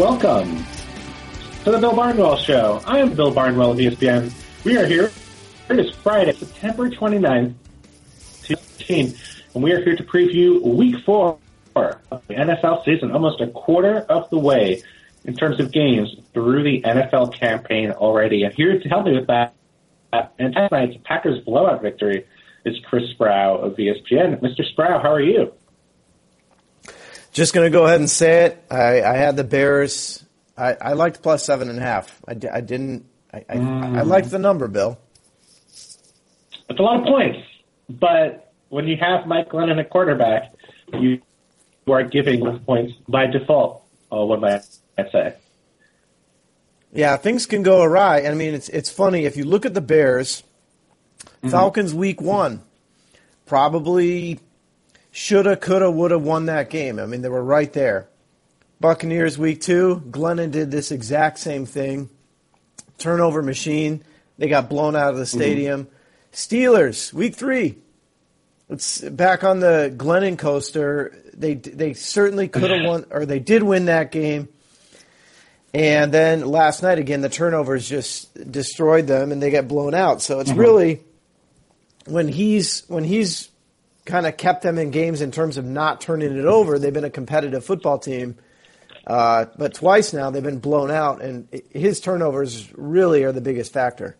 welcome to the Bill Barnwell Show. I am Bill Barnwell of ESPN. We are here. It is Friday, September 29th, 2018, and we are here to preview Week 4 of the NFL season, almost a quarter of the way in terms of games through the NFL campaign already. And here to help me with that, and tonight's Packers blowout victory is Chris Sproul of ESPN. Mr. Sproul, how are you? Just going to go ahead and say it. I had the Bears. I liked plus 7.5. I liked the number, Bill. It's a lot of points, but when you have Mike Glennon at quarterback, you are giving those points by default, one might say. Yeah, things can go awry. I mean, it's funny. If you look at the Bears, Falcons Week 1, probably shoulda, coulda, woulda won that game. I mean, they were right there. Buccaneers Week 2, Glennon did this exact same thing. Turnover machine. They got blown out of the stadium. Steelers Week 3. It's back on the Glennon coaster. They certainly could have won, or they did win that game. And then last night, again, the turnovers just destroyed them, and they get blown out. So it's really when he's kind of kept them in games in terms of not turning it over. They've been a competitive football team, but twice now they've been blown out, and his turnovers really are the biggest factor.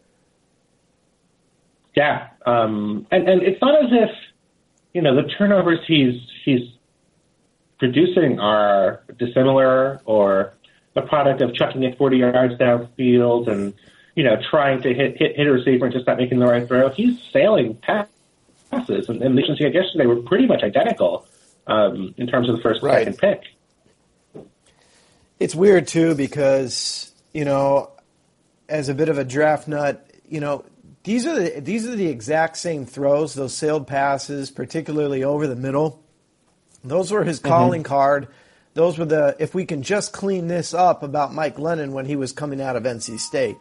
Yeah, and it's not as if the turnovers he's producing are dissimilar or the product of chucking it 40 yards downfield and trying to hit a receiver and just not making the right throw. He's sailing passes, and the missions he had yesterday were pretty much identical in terms of the first and second pick. It's weird too because as a bit of a draft nut, these are the exact same throws, those sailed passes, particularly over the middle. Those were his calling card. Those were if we can just clean this up about Mike Glennon when he was coming out of NC State.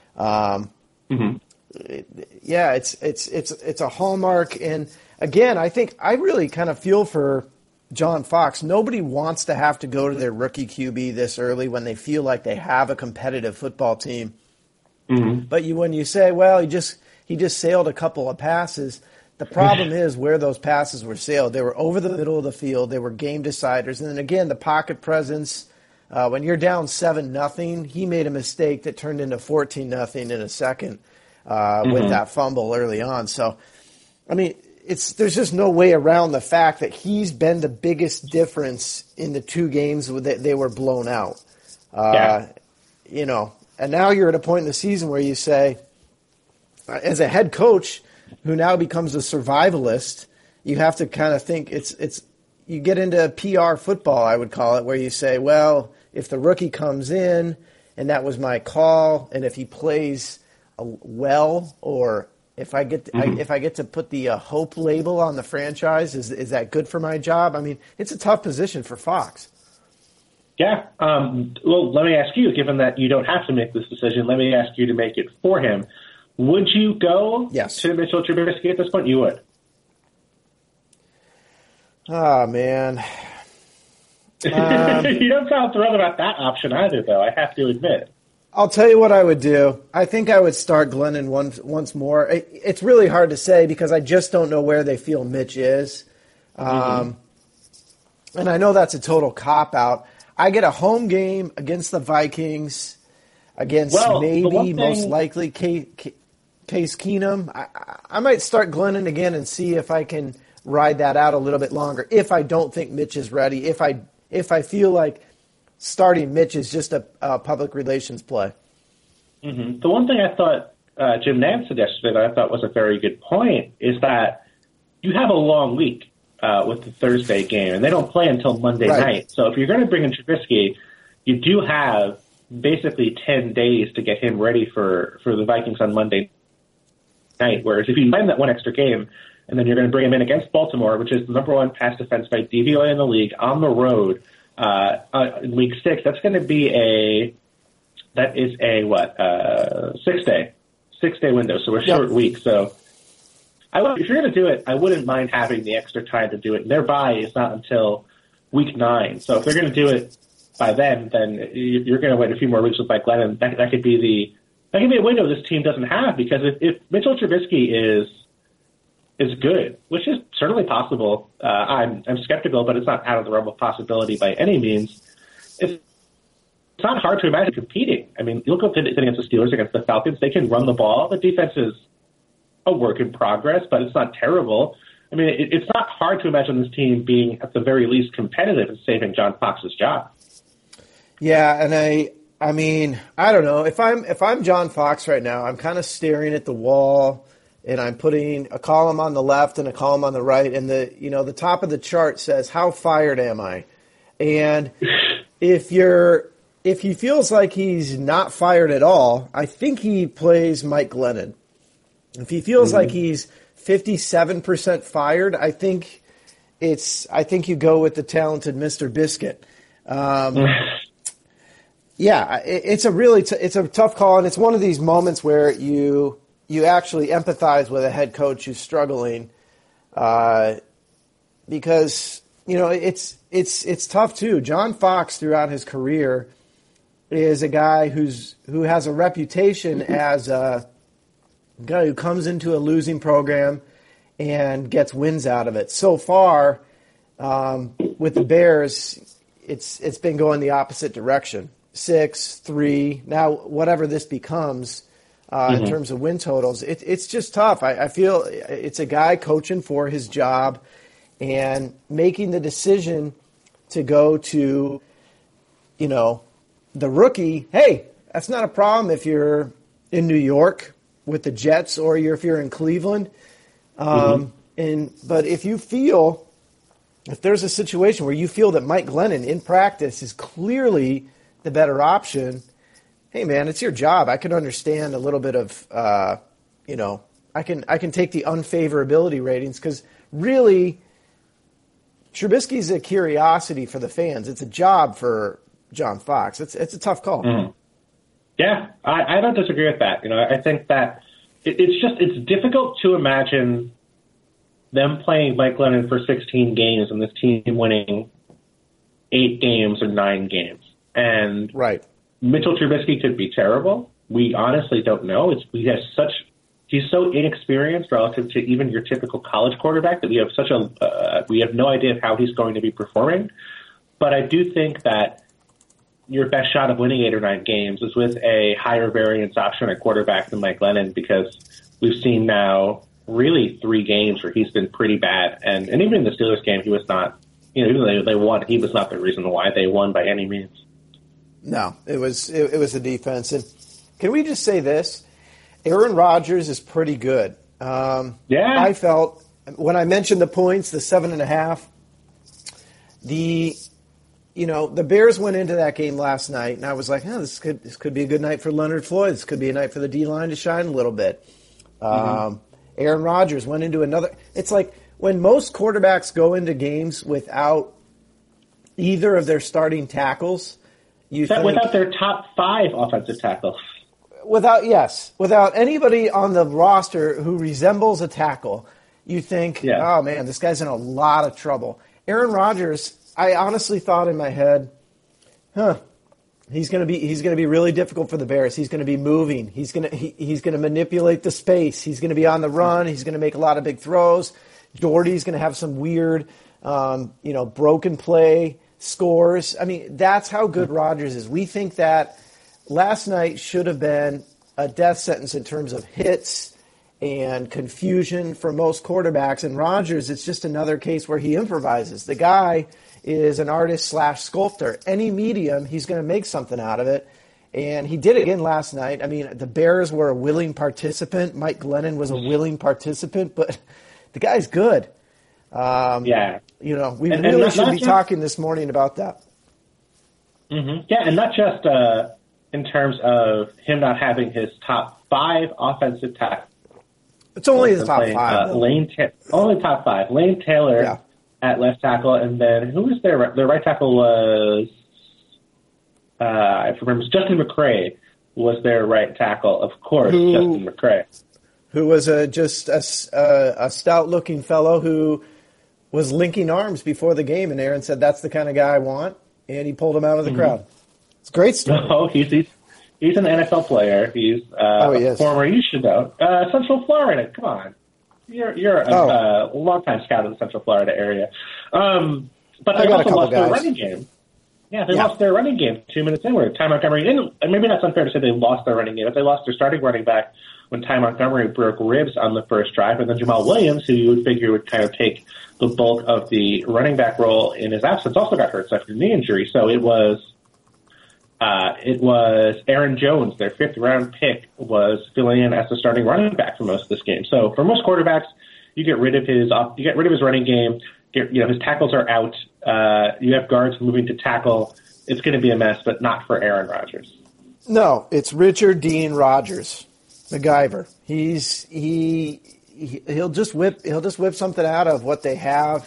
Yeah, it's a hallmark. And again, I think I really kind of feel for John Fox. Nobody wants to have to go to their rookie QB this early when they feel like they have a competitive football team. But when you say, well, he just sailed a couple of passes, the problem is where those passes were sailed. They were over the middle of the field. They were game deciders. And then again, the pocket presence. When you're down 7-0, he made a mistake that turned into 14-0 in a second with that fumble early on. So, I mean, there's just no way around the fact that he's been the biggest difference in the two games that they were blown out. And now you're at a point in the season where you say, as a head coach who now becomes a survivalist, you have to kind of think you get into PR football, I would call it, where you say, well, if the rookie comes in and that was my call, and if he plays well, or if I get to put the hope label on the franchise, is that good for my job? I mean, it's a tough position for Fox. Yeah. Well, let me ask you, given that you don't have to make this decision, let me ask you to make it for him. Would you go to Mitchell Trubisky at this point? You would. Oh, man. You don't sound thrilled about that option either, though, I have to admit. I'll tell you what I would do. I think I would start Glennon once more. It's really hard to say because I just don't know where they feel Mitch is. And I know that's a total cop-out. I get a home game against the Vikings, against most likely Case Keenum. I might start Glennon again and see if I can ride that out a little bit longer. If I don't think Mitch is ready, if I feel like starting Mitch is just a public relations play. The one thing I thought Jim Nantz said yesterday that I thought was a very good point is that you have a long week with the Thursday game, and they don't play until Monday night. So if you're going to bring in Trubisky, you do have basically 10 days to get him ready for the Vikings on Monday night, whereas if you play that one extra game, and then you're going to bring him in against Baltimore, which is the number one pass defense by DVOA in the league, on the road in Week 6, that's going to be a 6-day window, so a short week. So if you're going to do it, I wouldn't mind having the extra time to do it. Their bye is not until Week 9. So if they're going to do it by then you're going to wait a few more weeks with Mike Glennon. That could be a window this team doesn't have, because if Mitchell Trubisky is good, which is certainly possible, I'm skeptical, but it's not out of the realm of possibility by any means. It's not hard to imagine competing. I mean, you look up against the Steelers, against the Falcons, they can run the ball. The defense is a work in progress, but it's not terrible. I mean, it's not hard to imagine this team being, at the very least, competitive and saving John Fox's job. Yeah, and I mean, I don't know. If I'm John Fox right now, I'm kind of staring at the wall, and I'm putting a column on the left and a column on the right, and the top of the chart says, "How fired am I?" And if he feels like he's not fired at all, I think he plays Mike Glennon. If he feels like he's 57% fired, I think you go with the talented Mr. Biscuit. Yeah, it's a tough call, and it's one of these moments where you actually empathize with a head coach who's struggling, because it's tough too. John Fox throughout his career is a guy who has a reputation as a guy who comes into a losing program and gets wins out of it. So far, with the Bears, it's been going the opposite direction. 6-3, now whatever this becomes in terms of win totals, it's just tough. I feel it's a guy coaching for his job and making the decision to go to, the rookie. Hey, that's not a problem if you're in New York with the Jets or if you're in Cleveland. But if there's a situation where you feel that Mike Glennon in practice is clearly the better option, hey man, it's your job. I can understand a little bit of, I can take the unfavorability ratings, because really Trubisky's a curiosity for the fans. It's a job for John Fox. It's a tough call. Mm-hmm. Yeah, I don't disagree with that. I think that it's difficult to imagine them playing Mike Glennon for 16 games and this team winning 8 games or 9 games. And right. Mitchell Trubisky could be terrible. We honestly don't know. He's so inexperienced relative to even your typical college quarterback that we have no idea how he's going to be performing. But I do think that your best shot of winning 8 or 9 games is with a higher variance option at quarterback than Mike Glennon, because we've seen now really 3 games where he's been pretty bad. And even in the Steelers game, he was not, even though they won, he was not the reason why they won by any means. No, it was the defense. And can we just say this? Aaron Rodgers is pretty good. Yeah. I felt when I mentioned the points, the 7.5, the Bears went into that game last night, and I was like, this could be a good night for Leonard Floyd. This could be a night for the D-line to shine a little bit. Aaron Rodgers went into another. It's like when most quarterbacks go into games without either of their starting tackles, without their top 5 offensive tackles. Without anybody on the roster who resembles a tackle, you think, oh man, this guy's in a lot of trouble. Aaron Rodgers, I honestly thought in my head, he's going to be really difficult for the Bears. He's going to be moving. He's going to manipulate the space. He's going to be on the run. He's going to make a lot of big throws. Jordy's going to have some weird, broken play scores. I mean, that's how good Rodgers is. We think that last night should have been a death sentence in terms of hits and confusion for most quarterbacks. And Rodgers, it's just another case where he improvises. The guy is an artist/sculptor. Any medium, he's going to make something out of it. And he did it again last night. I mean, the Bears were a willing participant. Mike Glennon was a willing participant, but the guy's good. We really should be talking this morning about that. Mm-hmm. Yeah, and not just in terms of him not having his top 5 offensive tackles. It's only the top 5. Only top 5. Lane Taylor at left tackle, and then who was their right tackle was, I remember, Justin McCray was their right tackle. Of course, Justin McCray. Who was just a stout-looking fellow who was linking arms before the game, and Aaron said, that's the kind of guy I want. and he pulled him out of the crowd. It's a great story. No, he's an NFL player. He's he is. former, you should know, Central Florida. Come on. You're a long-time scout of the Central Florida area. But they also lost their running game. Yeah, they lost their running game 2 minutes in where Ty Montgomery, and maybe that's unfair to say they lost their running game, but they lost their starting running back when Ty Montgomery broke ribs on the first drive, and then Jamal Williams, who you would figure would kind of take the bulk of the running back role in his absence, also got hurt after a knee injury. So it was Aaron Jones, their fifth-round pick, was filling in as the starting running back for most of this game. So for most quarterbacks, you get rid of his running game. His tackles are out. You have guards moving to tackle. It's going to be a mess, but not for Aaron Rodgers. No, it's Richard Dean Rodgers, MacGyver. He'll just whip something out of what they have.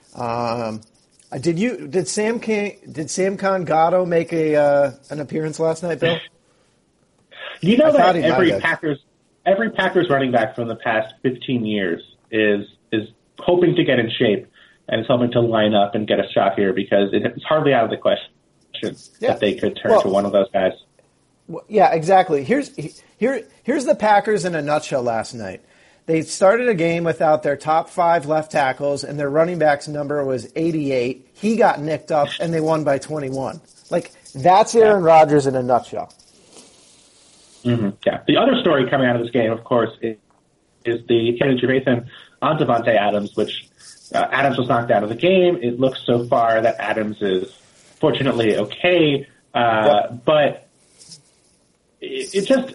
Did Sam Congato make an appearance last night, Bill? You know that every Packers running back from the past 15 years is hoping to get in shape and is hoping to line up and get a shot here because it's hardly out of the question that they could turn to one of those guys. Yeah, exactly. Here's the Packers in a nutshell last night. They started a game without their top 5 left tackles, and their running back's number was 88. He got nicked up, and they won by 21. That's Aaron Rodgers in a nutshell. Mm-hmm. Yeah. The other story coming out of this game, of course, is the Kenny Trevathan on Davante Adams, which Adams was knocked out of the game. It looks so far that Adams is fortunately okay, but it just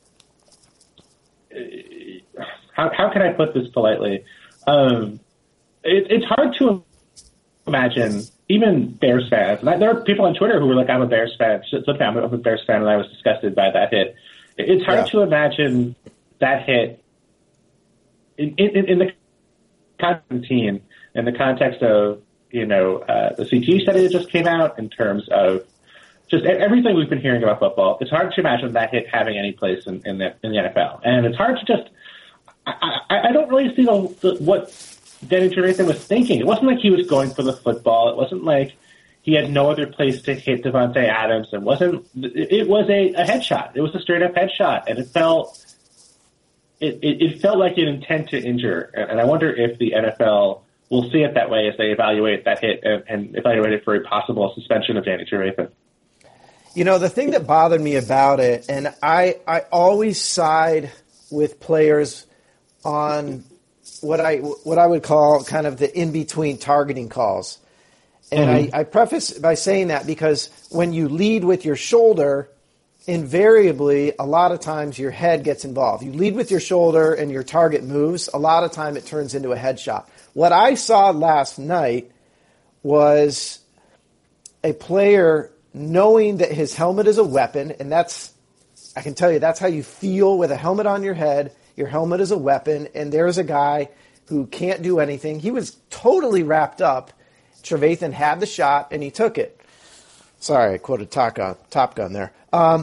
how can I put this politely? It's hard to imagine, even Bears fans. And there are people on Twitter who were like, "I'm a Bears fan." I'm a Bears fan, and I was disgusted by that hit. It's hard to imagine that hit in the team, in the context of the CT study that just came out, in terms of just everything we've been hearing about football. It's hard to imagine that hit having any place in the NFL, and it's hard to just. I don't really see what Danny Trevathan was thinking. It wasn't like he was going for the football. It wasn't like he had no other place to hit Davante Adams. It was a headshot. It was a straight up headshot, and it felt like an intent to injure. And I wonder if the NFL will see it that way as they evaluate that hit and evaluate it for a possible suspension of Danny Trevathan. The thing that bothered me about it, and I always side with players on what I would call kind of the in-between targeting calls. And I preface by saying that because when you lead with your shoulder, invariably, a lot of times your head gets involved. You lead with your shoulder and your target moves. A lot of time it turns into a headshot. What I saw last night was a player knowing that his helmet is a weapon, and I can tell you that's how you feel with a helmet on your head. Your helmet is a weapon, and there's a guy who can't do anything. He was totally wrapped up. Trevathan had the shot, and he took it. Sorry, I quoted Top Gun there.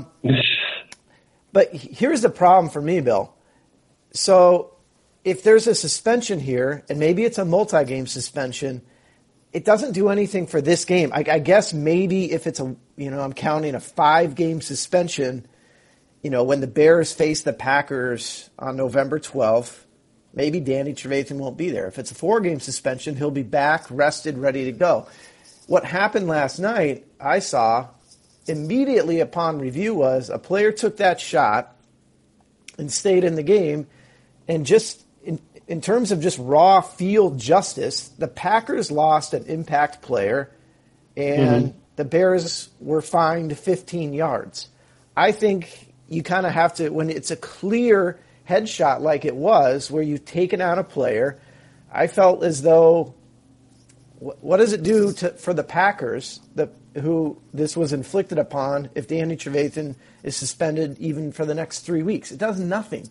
But here's the problem for me, Bill. So if there's a suspension here, and maybe it's a multi-game suspension, it doesn't do anything for this game. I guess maybe if it's I'm counting a 5-game suspension, when the Bears face the Packers on November 12th, maybe Danny Trevathan won't be there. If it's a 4-game suspension, he'll be back, rested, ready to go. What happened last night, I saw, immediately upon review, was a player took that shot and stayed in the game. And just in terms of just raw field justice, the Packers lost an impact player, and the Bears were fined 15 yards. I think you kind of have to, when it's a clear headshot like it was, where you've taken out a player, I felt as though, what does it do for the Packers, who this was inflicted upon, if Danny Trevathan is suspended even for the next 3 weeks? It does nothing.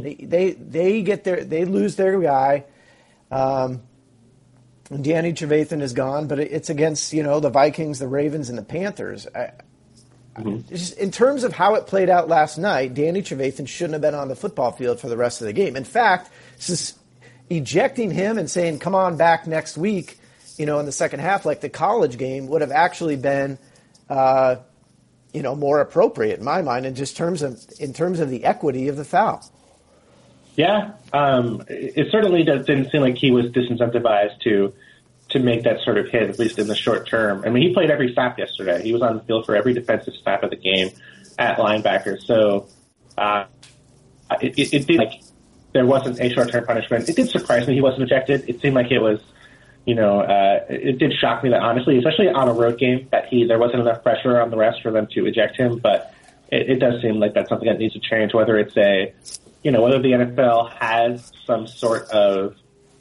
They lose their guy. And Danny Trevathan is gone, but it's against the Vikings, the Ravens, and the Panthers. Just in terms of how it played out last night, Danny Trevathan shouldn't have been on the football field for the rest of the game. In fact, ejecting him and saying, "Come on back next week," in the second half, like the college game, would have actually been, more appropriate in my mind, in terms of the equity of the foul. Yeah, it certainly didn't seem like he was disincentivized to make that sort of hit, at least in the short term. I mean, he played every snap yesterday. He was on the field for every defensive snap of the game at linebacker. So it did like there wasn't a short-term punishment. It did surprise me he wasn't ejected. It seemed like it was, it did shock me that, honestly, especially on a road game, that there wasn't enough pressure on the refs for them to eject him. But it does seem like that's something that needs to change, whether it's whether the NFL has some sort of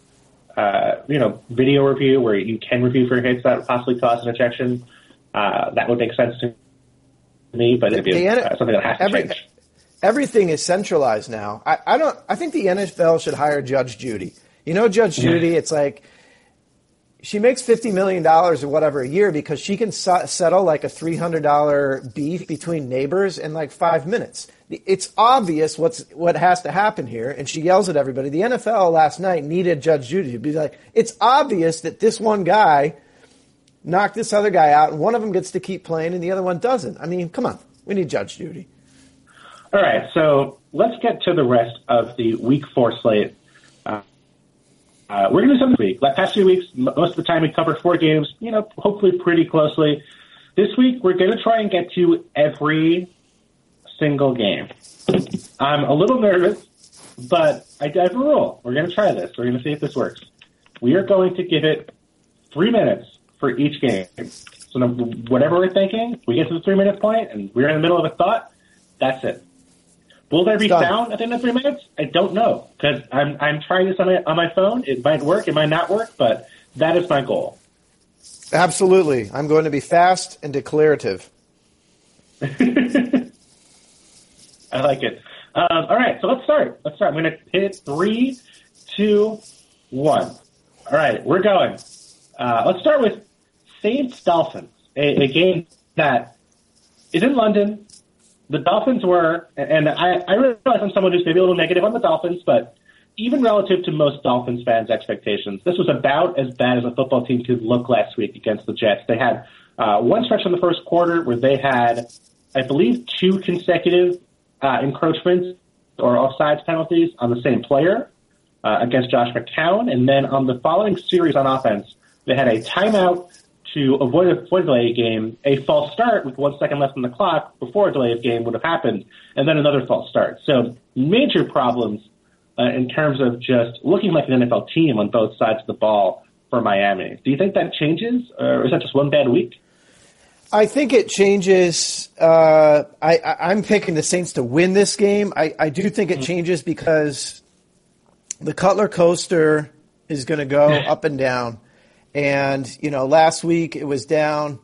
video review where you can review for hits that would possibly cause an ejection. That would make sense to me, but it'd be something that has to change. Everything is centralized now. I think the NFL should hire Judge Judy. Judge Judy, it's like she makes $50 million or whatever a year because she can settle like a $300 beef between neighbors in like 5 minutes. It's obvious what has to happen here, and she yells at everybody. The NFL last night needed Judge Judy to be like, it's obvious that this one guy knocked this other guy out, and one of them gets to keep playing and the other one doesn't. I mean, come on. We need Judge Judy. All right, so let's get to the rest of the Week 4 slate. We're going to do something this week. Like past few weeks, most of the time we cover 4 games, hopefully pretty closely. This week, we're going to try and get to every single game. I'm a little nervous, but I have a rule. We're going to try this. We're going to see if this works. We are going to give it 3 minutes for each game. So whatever we're thinking, we get to the 3-minute point, and we're in the middle of a thought. That's it. Will there be sound at the end of 3 minutes? I don't know, because I'm trying this on my phone. It might work, it might not work, but that is my goal. Absolutely. I'm going to be fast and declarative. I like it. All right, so let's start. I'm going to hit 3, 2, 1. All right, we're going. Let's start with Saints-Dolphins, a game that is in London. The Dolphins were, and I realize I'm someone who's maybe a little negative on the Dolphins, but even relative to most Dolphins fans' expectations, this was about as bad as a football team could look last week against the Jets. They had one stretch in the first quarter where they had, I believe, 2 consecutive encroachments or offsides penalties on the same player against Josh McCown, and then on the following series on offense, they had a timeout to avoid a delay of game, a false start with 1 second left on the clock before a delay of game would have happened, and then another false start. So major problems in terms of just looking like an NFL team on both sides of the ball for Miami. Do you think that changes, or is that just one bad week? I think it changes. I'm picking the Saints to win this game. I do think it changes because the Cutler coaster is going to go up and down. And, last week it was down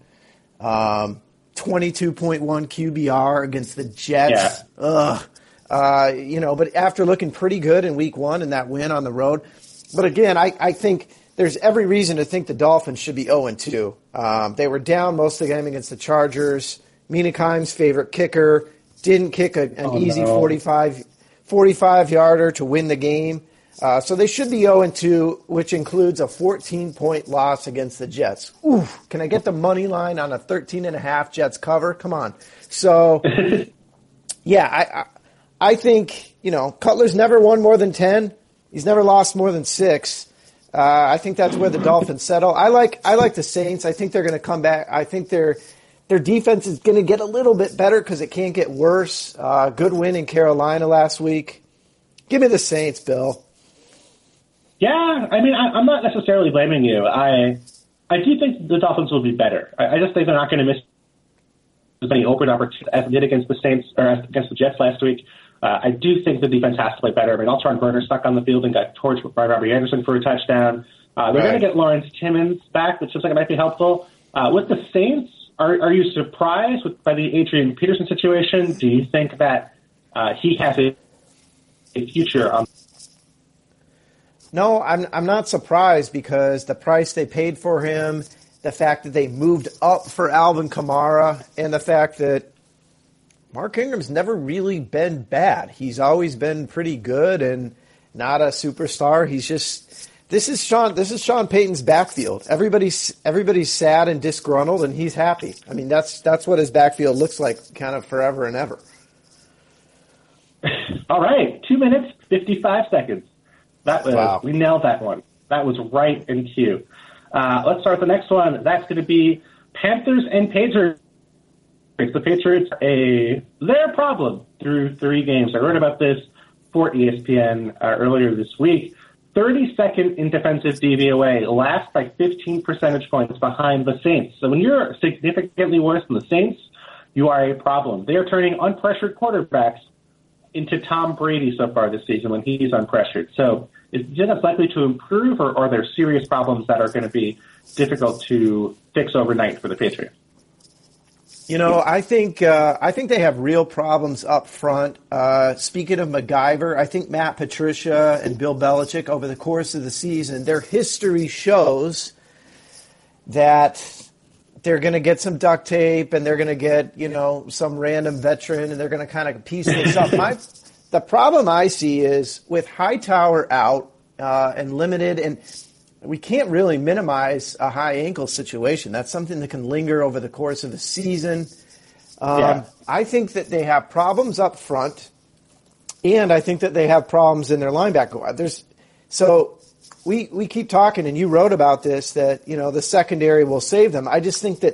22.1 QBR against the Jets. Yeah. But after looking pretty good in week 1 and that win on the road. But again, I think there's every reason to think the Dolphins should be 0-2. They were down most of the game against the Chargers. Mina Kimes' favorite kicker didn't kick an easy 45-yarder to win the game. So they should be 0-2, which includes a 14-point loss against the Jets. Oof, can I get the money line on a 13.5 Jets cover? Come on. So, yeah, I think, Cutler's never won more than 10. He's never lost more than 6. I think that's where the Dolphins settle. I like the Saints. I think they're going to come back. I think their defense is going to get a little bit better because it can't get worse. Good win in Carolina last week. Give me the Saints, Bill. Yeah, I mean, I'm not necessarily blaming you. I do think the Dolphins will be better. I just think they're not going to miss as many open opportunities as they did against the Saints or against the Jets last week. I do think the defense has to play better. I mean, Alshon Werner stuck on the field and got torched by Robbie Anderson for a touchdown. They're going to get Lawrence Timmons back, which looks like it might be helpful. With the Saints, are you surprised by the Adrian Peterson situation? Do you think that he has a future on? No, I'm not surprised because the price they paid for him, the fact that they moved up for Alvin Kamara, and the fact that Mark Ingram's never really been bad. He's always been pretty good and not a superstar. He's just This is Sean Payton's backfield. Everybody's sad and disgruntled, and he's happy. I mean, that's what his backfield looks like, kind of forever and ever. All right, 2 minutes 55 seconds. That was Wow. We nailed that one. That was right in cue. Let's start the next one. That's going to be Panthers and Patriots. The Patriots their problem through 3 games. I wrote about this for ESPN earlier this week. 32nd in defensive DVOA, last by 15 percentage points behind the Saints. So when you're significantly worse than the Saints, you are a problem. They are turning unpressured quarterbacks into Tom Brady so far this season when he's unpressured. So is defense likely to improve, or are there serious problems that are going to be difficult to fix overnight for the Patriots? I think they have real problems up front. Speaking of MacGyver, I think Matt Patricia and Bill Belichick over the course of the season, their history shows that they're going to get some duct tape and they're going to get, some random veteran and they're going to kind of piece this up. The problem I see is with Hightower out and limited, and we can't really minimize a high ankle situation. That's something that can linger over the course of a season. I think that they have problems up front, and I think that they have problems in their linebacker. So we keep talking, and you wrote about this, that the secondary will save them. I just think that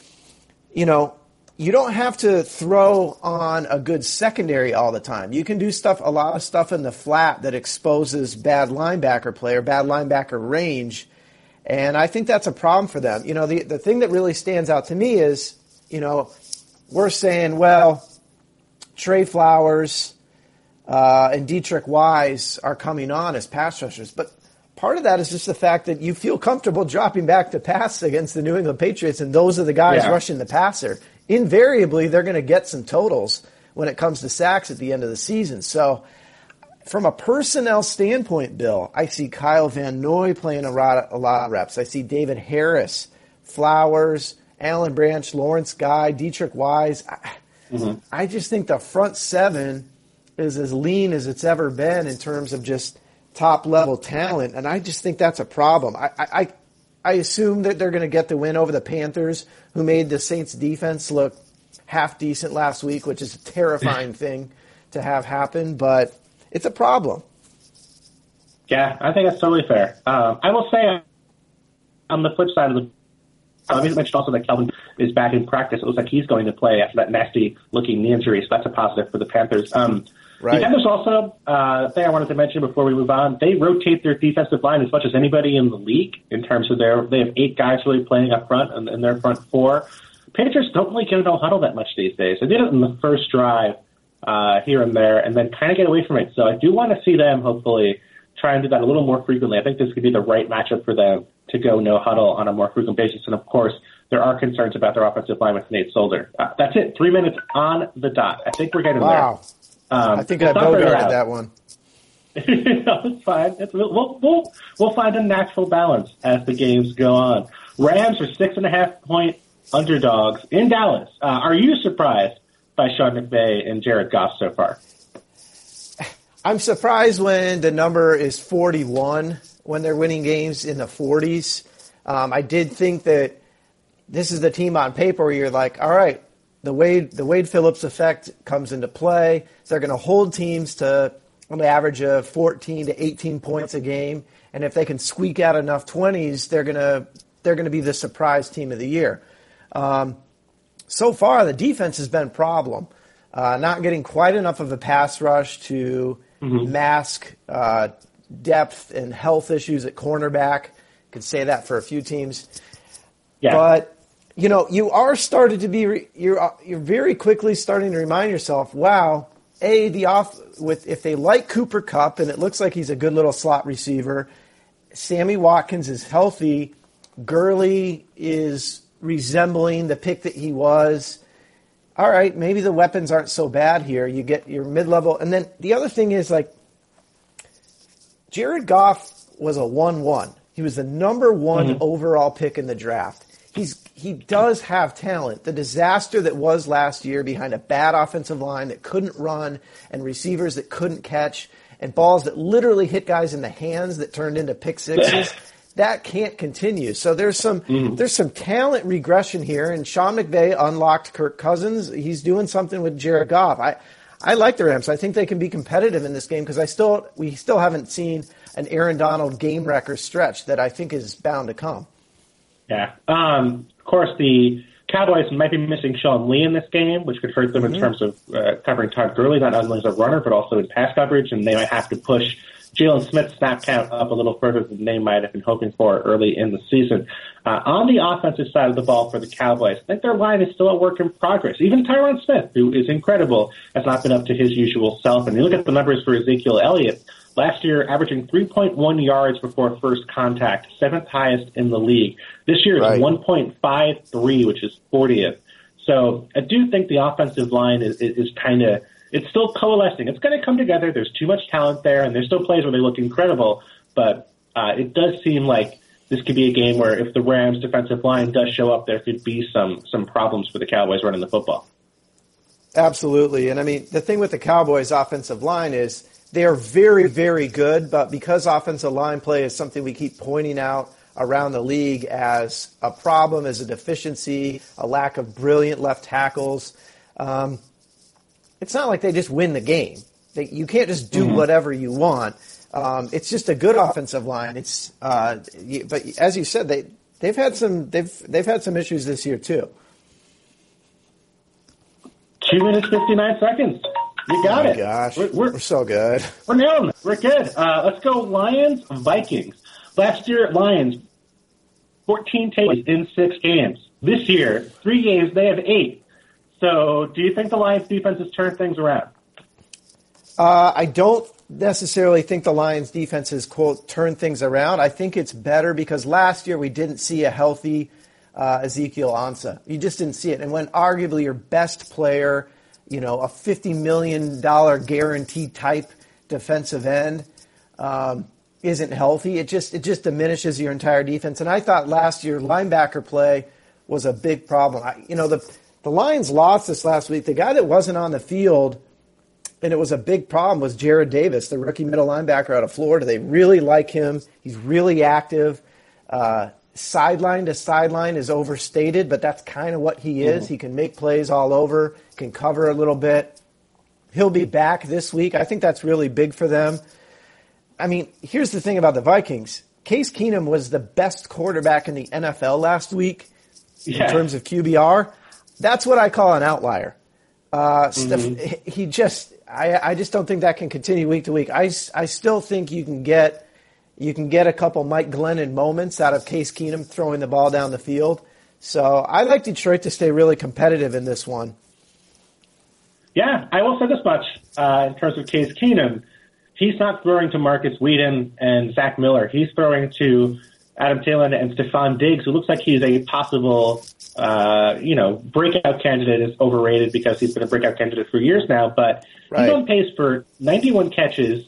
you don't have to throw on a good secondary all the time. You can do a lot of stuff in the flat that exposes bad linebacker play or bad linebacker range, and I think that's a problem for them. The thing that really stands out to me is, we're saying, well, Trey Flowers and Dietrich Wise are coming on as pass rushers, but part of that is just the fact that you feel comfortable dropping back to pass against the New England Patriots, and those are the guys rushing the passer. Invariably, they're going to get some totals when it comes to sacks at the end of the season. So from a personnel standpoint, Bill, I see Kyle Van Noy playing a lot of reps. I see David Harris, Flowers, Alan Branch, Lawrence Guy, Dietrich Wise. I just think the front 7 is as lean as it's ever been in terms of just top-level talent, and I just think that's a problem. I assume that they're going to get the win over the Panthers, who made the Saints defense look half decent last week, which is a terrifying thing to have happen, but it's a problem. Yeah, I think that's totally fair. I will say on the flip side of the I mentioned also that Kelvin is back in practice. It looks like he's going to play after that nasty-looking knee injury, so that's a positive for the Panthers. Right. The Panthers also, thing I wanted to mention before we move on, they rotate their defensive line as much as anybody in the league in terms of they have 8 guys really playing up front and their front 4. Patriots don't really get no huddle that much these days. They did it in the first drive here and there and then kind of get away from it. So I do want to see them hopefully try and do that a little more frequently. I think this could be the right matchup for them to go no huddle on a more frequent basis. And, of course, there are concerns about their offensive line with Nate Solder. That's it. 3 minutes on the dot. I think we're getting there. I think I bogarted that one. No, it's fine. We'll find a natural balance as the games go on. Rams are 6.5-point underdogs in Dallas. Are you surprised by Sean McVay and Jared Goff so far? I'm surprised when the number is 41 when they're winning games in the 40s. I did think that this is the team on paper where you're like, all right, the Wade Phillips effect comes into play. They're going to hold teams to an average of 14 to 18 points a game, and if they can squeak out enough 20s, they're going to be the surprise team of the year. So far, the defense has been a problem, not getting quite enough of a pass rush to mask depth and health issues at cornerback. Could say that for a few teams, but. You are started to be you're very quickly starting to remind yourself, wow, if they like Cooper Kupp and it looks like he's a good little slot receiver, Sammy Watkins is healthy, Gurley is resembling the pick that he was. All right, maybe the weapons aren't so bad here. You get your mid-level, and then the other thing is Jared Goff was a 1-1. He was the number 1 overall pick in the draft. He does have talent. The disaster that was last year behind a bad offensive line that couldn't run and receivers that couldn't catch and balls that literally hit guys in the hands that turned into pick sixes. That can't continue. So there's some talent regression here, and Sean McVay unlocked Kirk Cousins. He's doing something with Jared Goff. I like the Rams. I think they can be competitive in this game because we still haven't seen an Aaron Donald game wrecker stretch that I think is bound to come. Yeah. Of course, the Cowboys might be missing Sean Lee in this game, which could hurt them in terms of covering Todd Gurley, not only as a runner, but also in pass coverage, and they might have to push Jalen Smith's snap count up a little further than they might have been hoping for early in the season. On the offensive side of the ball for the Cowboys, I think their line is still a work in progress. Even Tyron Smith, who is incredible, has not been up to his usual self. And you look at the numbers for Ezekiel Elliott, last year averaging 3.1 yards before first contact, seventh highest in the league. This year is 1.53, which is 40th. So I do think the offensive line is kind of, it's still coalescing. It's going to come together. There's too much talent there, and there's still plays where they look incredible. But it does seem like this could be a game where if the Rams' defensive line does show up, there could be some problems for the Cowboys running the football. Absolutely. And, I mean, the thing with the Cowboys' offensive line is they are very, very good, but because offensive line play is something we keep pointing out around the league as a problem, as a deficiency, a lack of brilliant left tackles, it's not like they just win the game. You can't just do whatever you want. It's just a good offensive line. But as you said, they've had some issues this year too. 2 minutes 59 seconds. You got it. Gosh, we're so good. We're known. We're good. Let's go Lions Vikings. Last year, Lions 14 takeaways in 6 games. This year, 3 games, they have 8. So do you think the Lions defense has turned things around? I don't necessarily think the Lions defense has, quote, turned things around. I think it's better because last year we didn't see a healthy Ezekiel Ansah. You just didn't see it. And when arguably your best player, a $50 million guaranteed type defensive end isn't healthy, it just diminishes your entire defense. And I thought last year linebacker play was a big problem. The Lions lost this last week. The guy that wasn't on the field, and it was a big problem, was Jared Davis, the rookie middle linebacker out of Florida. They really like him. He's really active. Sideline to sideline is overstated, but that's kind of what he is. He can make plays all over, can cover a little bit. He'll be back this week. I think that's really big for them. I mean, here's the thing about the Vikings. Case Keenum was the best quarterback in the NFL last week in terms of QBR. That's what I call an outlier. I just don't think that can continue week to week. I still think you can get a couple Mike Glennon moments out of Case Keenum throwing the ball down the field. So I like Detroit to stay really competitive in this one. Yeah, I will say this much in terms of Case Keenum. He's not throwing to Marcus Whedon and Zach Miller. He's throwing to Adam Thielen and Stephon Diggs, who looks like he's a possible, breakout candidate. Is overrated because he's been a breakout candidate for years now, but he's on pace for 91 catches,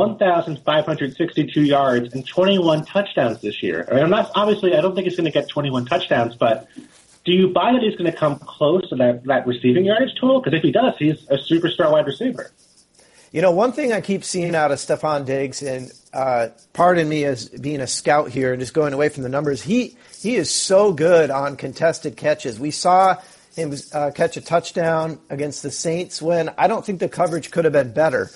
1,562 yards, and 21 touchdowns this year. I mean, I don't think he's going to get 21 touchdowns, but do you buy that he's going to come close to that receiving yardage total? Because if he does, he's a superstar wide receiver. One thing I keep seeing out of Stephon Diggs, and pardon me as being a scout here and just going away from the numbers, he is so good on contested catches. We saw him catch a touchdown against the Saints when I don't think the coverage could have been better.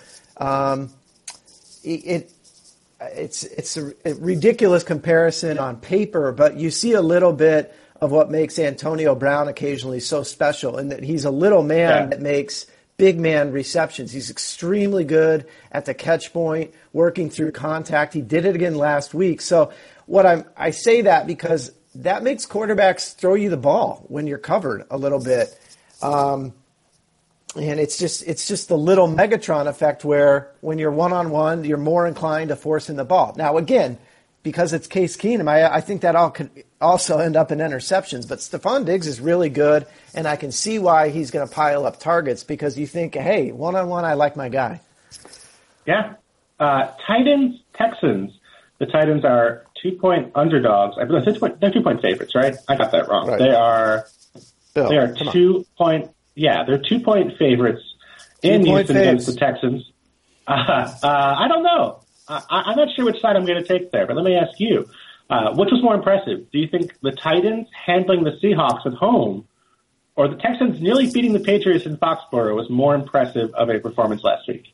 It's a ridiculous comparison on paper, but you see a little bit of what makes Antonio Brown occasionally so special, and that he's a little man that makes big man receptions. He's extremely good at the catch point, working through contact. He did it again last week. So I say that because that makes quarterbacks throw you the ball when you're covered a little bit. And it's just the little Megatron effect where when you're one-on-one, you're more inclined to force in the ball. Now, again, because it's Case Keenum, I think that all could also end up in interceptions. But Stephon Diggs is really good, and I can see why he's going to pile up targets because you think, hey, one-on-one, I like my guy. Yeah. Titans, Texans. The Titans are 2-point underdogs. I believe they're 2-point favorites, right? I got that wrong. Right. They are 2-point. Yeah, they're 2-point favorites in Houston against the Texans. I don't know. I'm not sure which side I'm going to take there, but let me ask you, which was more impressive? Do you think the Titans handling the Seahawks at home or the Texans nearly beating the Patriots in Foxborough was more impressive of a performance last week?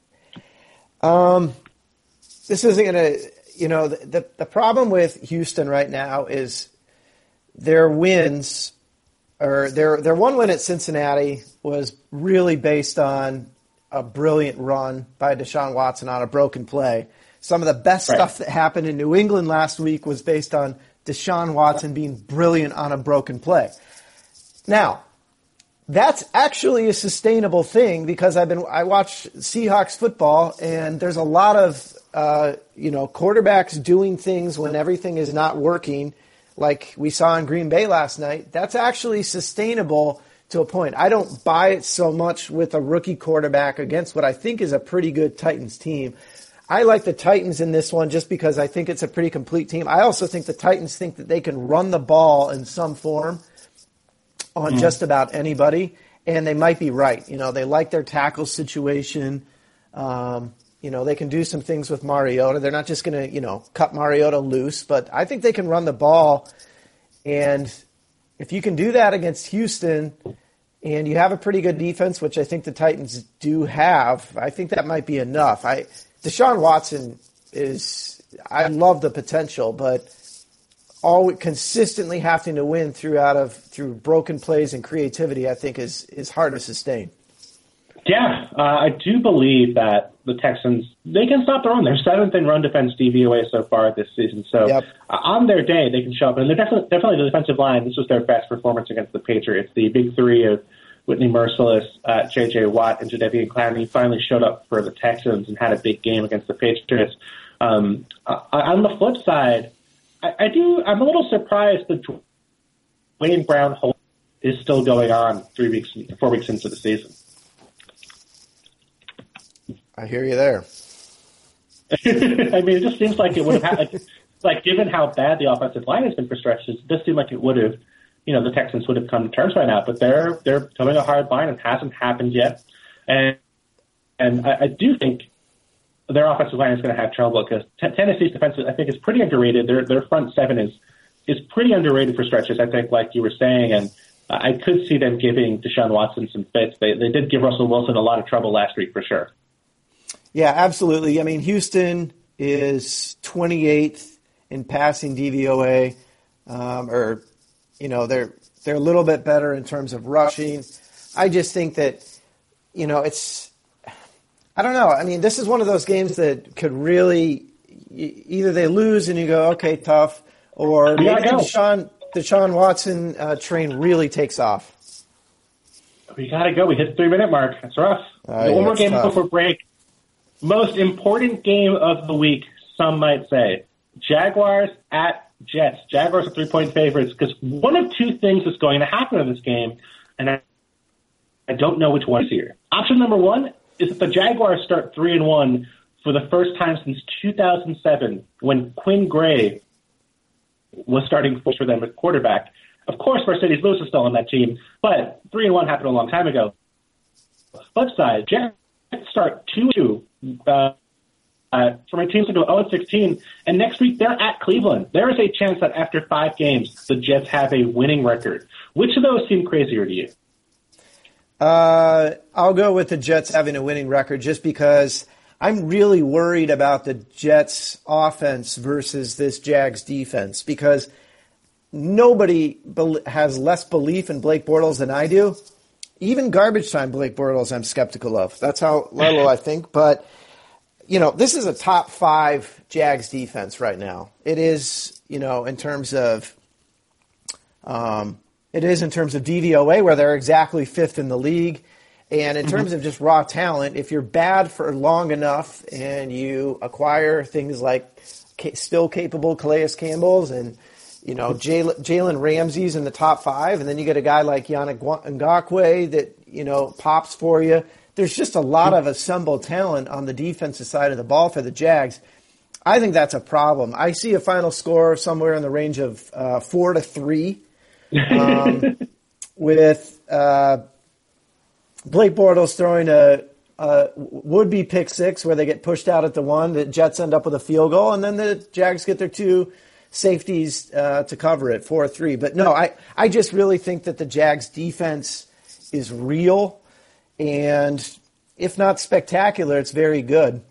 This isn't going to, the problem with Houston right now is their wins, or their one win at Cincinnati was really based on a brilliant run by Deshaun Watson on a broken play. Some of the best stuff that happened in New England last week was based on Deshaun Watson being brilliant on a broken play. Now, that's actually a sustainable thing because I watch Seahawks football and there's a lot of quarterbacks doing things when everything is not working, like we saw in Green Bay last night. That's actually sustainable to a point. I don't buy it so much with a rookie quarterback against what I think is a pretty good Titans team. I like the Titans in this one just because I think it's a pretty complete team. I also think the Titans think that they can run the ball in some form on just about anybody, and they might be right. They like their tackle situation. They can do some things with Mariota. They're not just going to, cut Mariota loose, but I think they can run the ball. And if you can do that against Houston and you have a pretty good defense, which I think the Titans do have, I think that might be enough. Deshaun Watson I love the potential, but consistently having to win through broken plays and creativity, I think is hard to sustain. Yeah, I do believe that the Texans, they can stop the run. They're seventh in run defense DVOA so far this season. So on their day, they can show up. And they're definitely the defensive line. This was their best performance against the Patriots. The big three of Whitney Mercilus, J.J. Watt, and Jadeveon Clowney finally showed up for the Texans and had a big game against the Patriots. On the flip side, I'm a little surprised that Wayne Brown is still going on 4 weeks into the season. I hear you there. I mean, it just seems like it would have happened. Like, given how bad the offensive line has been for stretches, it does seem like it would have, the Texans would have come to terms by now. But they're towing a hard line. It hasn't happened yet. And I do think their offensive line is going to have trouble because Tennessee's defense, I think, is pretty underrated. Their front seven is pretty underrated for stretches, I think, like you were saying. And I could see them giving Deshaun Watson some fits. They did give Russell Wilson a lot of trouble last week for sure. Yeah, absolutely. I mean, Houston is 28th in passing DVOA, they're a little bit better in terms of rushing. I just think that, I don't know. I mean, this is one of those games that could really, either they lose and you go, okay, tough, or maybe the Deshaun Watson train really takes off. We got to go. We hit the 3-minute mark. That's rough. One more game before break. Most important game of the week, some might say. Jaguars at Jets. Jaguars are 3-point favorites because one of two things is going to happen in this game, and I don't know which one is here. Option number one is that the Jaguars start 3-1 for the first time since 2007 when Quinn Gray was starting for them at quarterback. Of course, Mercedes Lewis is still on that team, but 3-1 happened a long time ago. Flip side, Jets start 2-2 for my teams to go 0-16, and next week they're at Cleveland. There is a chance that after 5 games, the Jets have a winning record. Which of those seem crazier to you? I'll go with the Jets having a winning record just because I'm really worried about the Jets offense versus this Jags defense because nobody has less belief in Blake Bortles than I do. Even garbage time Blake Bortles I'm skeptical of. That's how Lalo I think. But, this is a top 5 Jags defense right now. It is, in terms of DVOA where they're exactly 5th in the league. And in terms of just raw talent, if you're bad for long enough and you acquire things like still capable Calais Campbells and, Jalen Ramsey's in the top 5, and then you get a guy like Yannick Ngakoue that, pops for you. There's just a lot of assembled talent on the defensive side of the ball for the Jags. I think that's a problem. I see a final score somewhere in the range of 4-3 with Blake Bortles throwing a would-be pick six where they get pushed out at the one. The Jets end up with a field goal, and then the Jags get their two safeties to cover it, 4-3. But no, I just really think that the Jags defense is real, and if not spectacular, it's very good.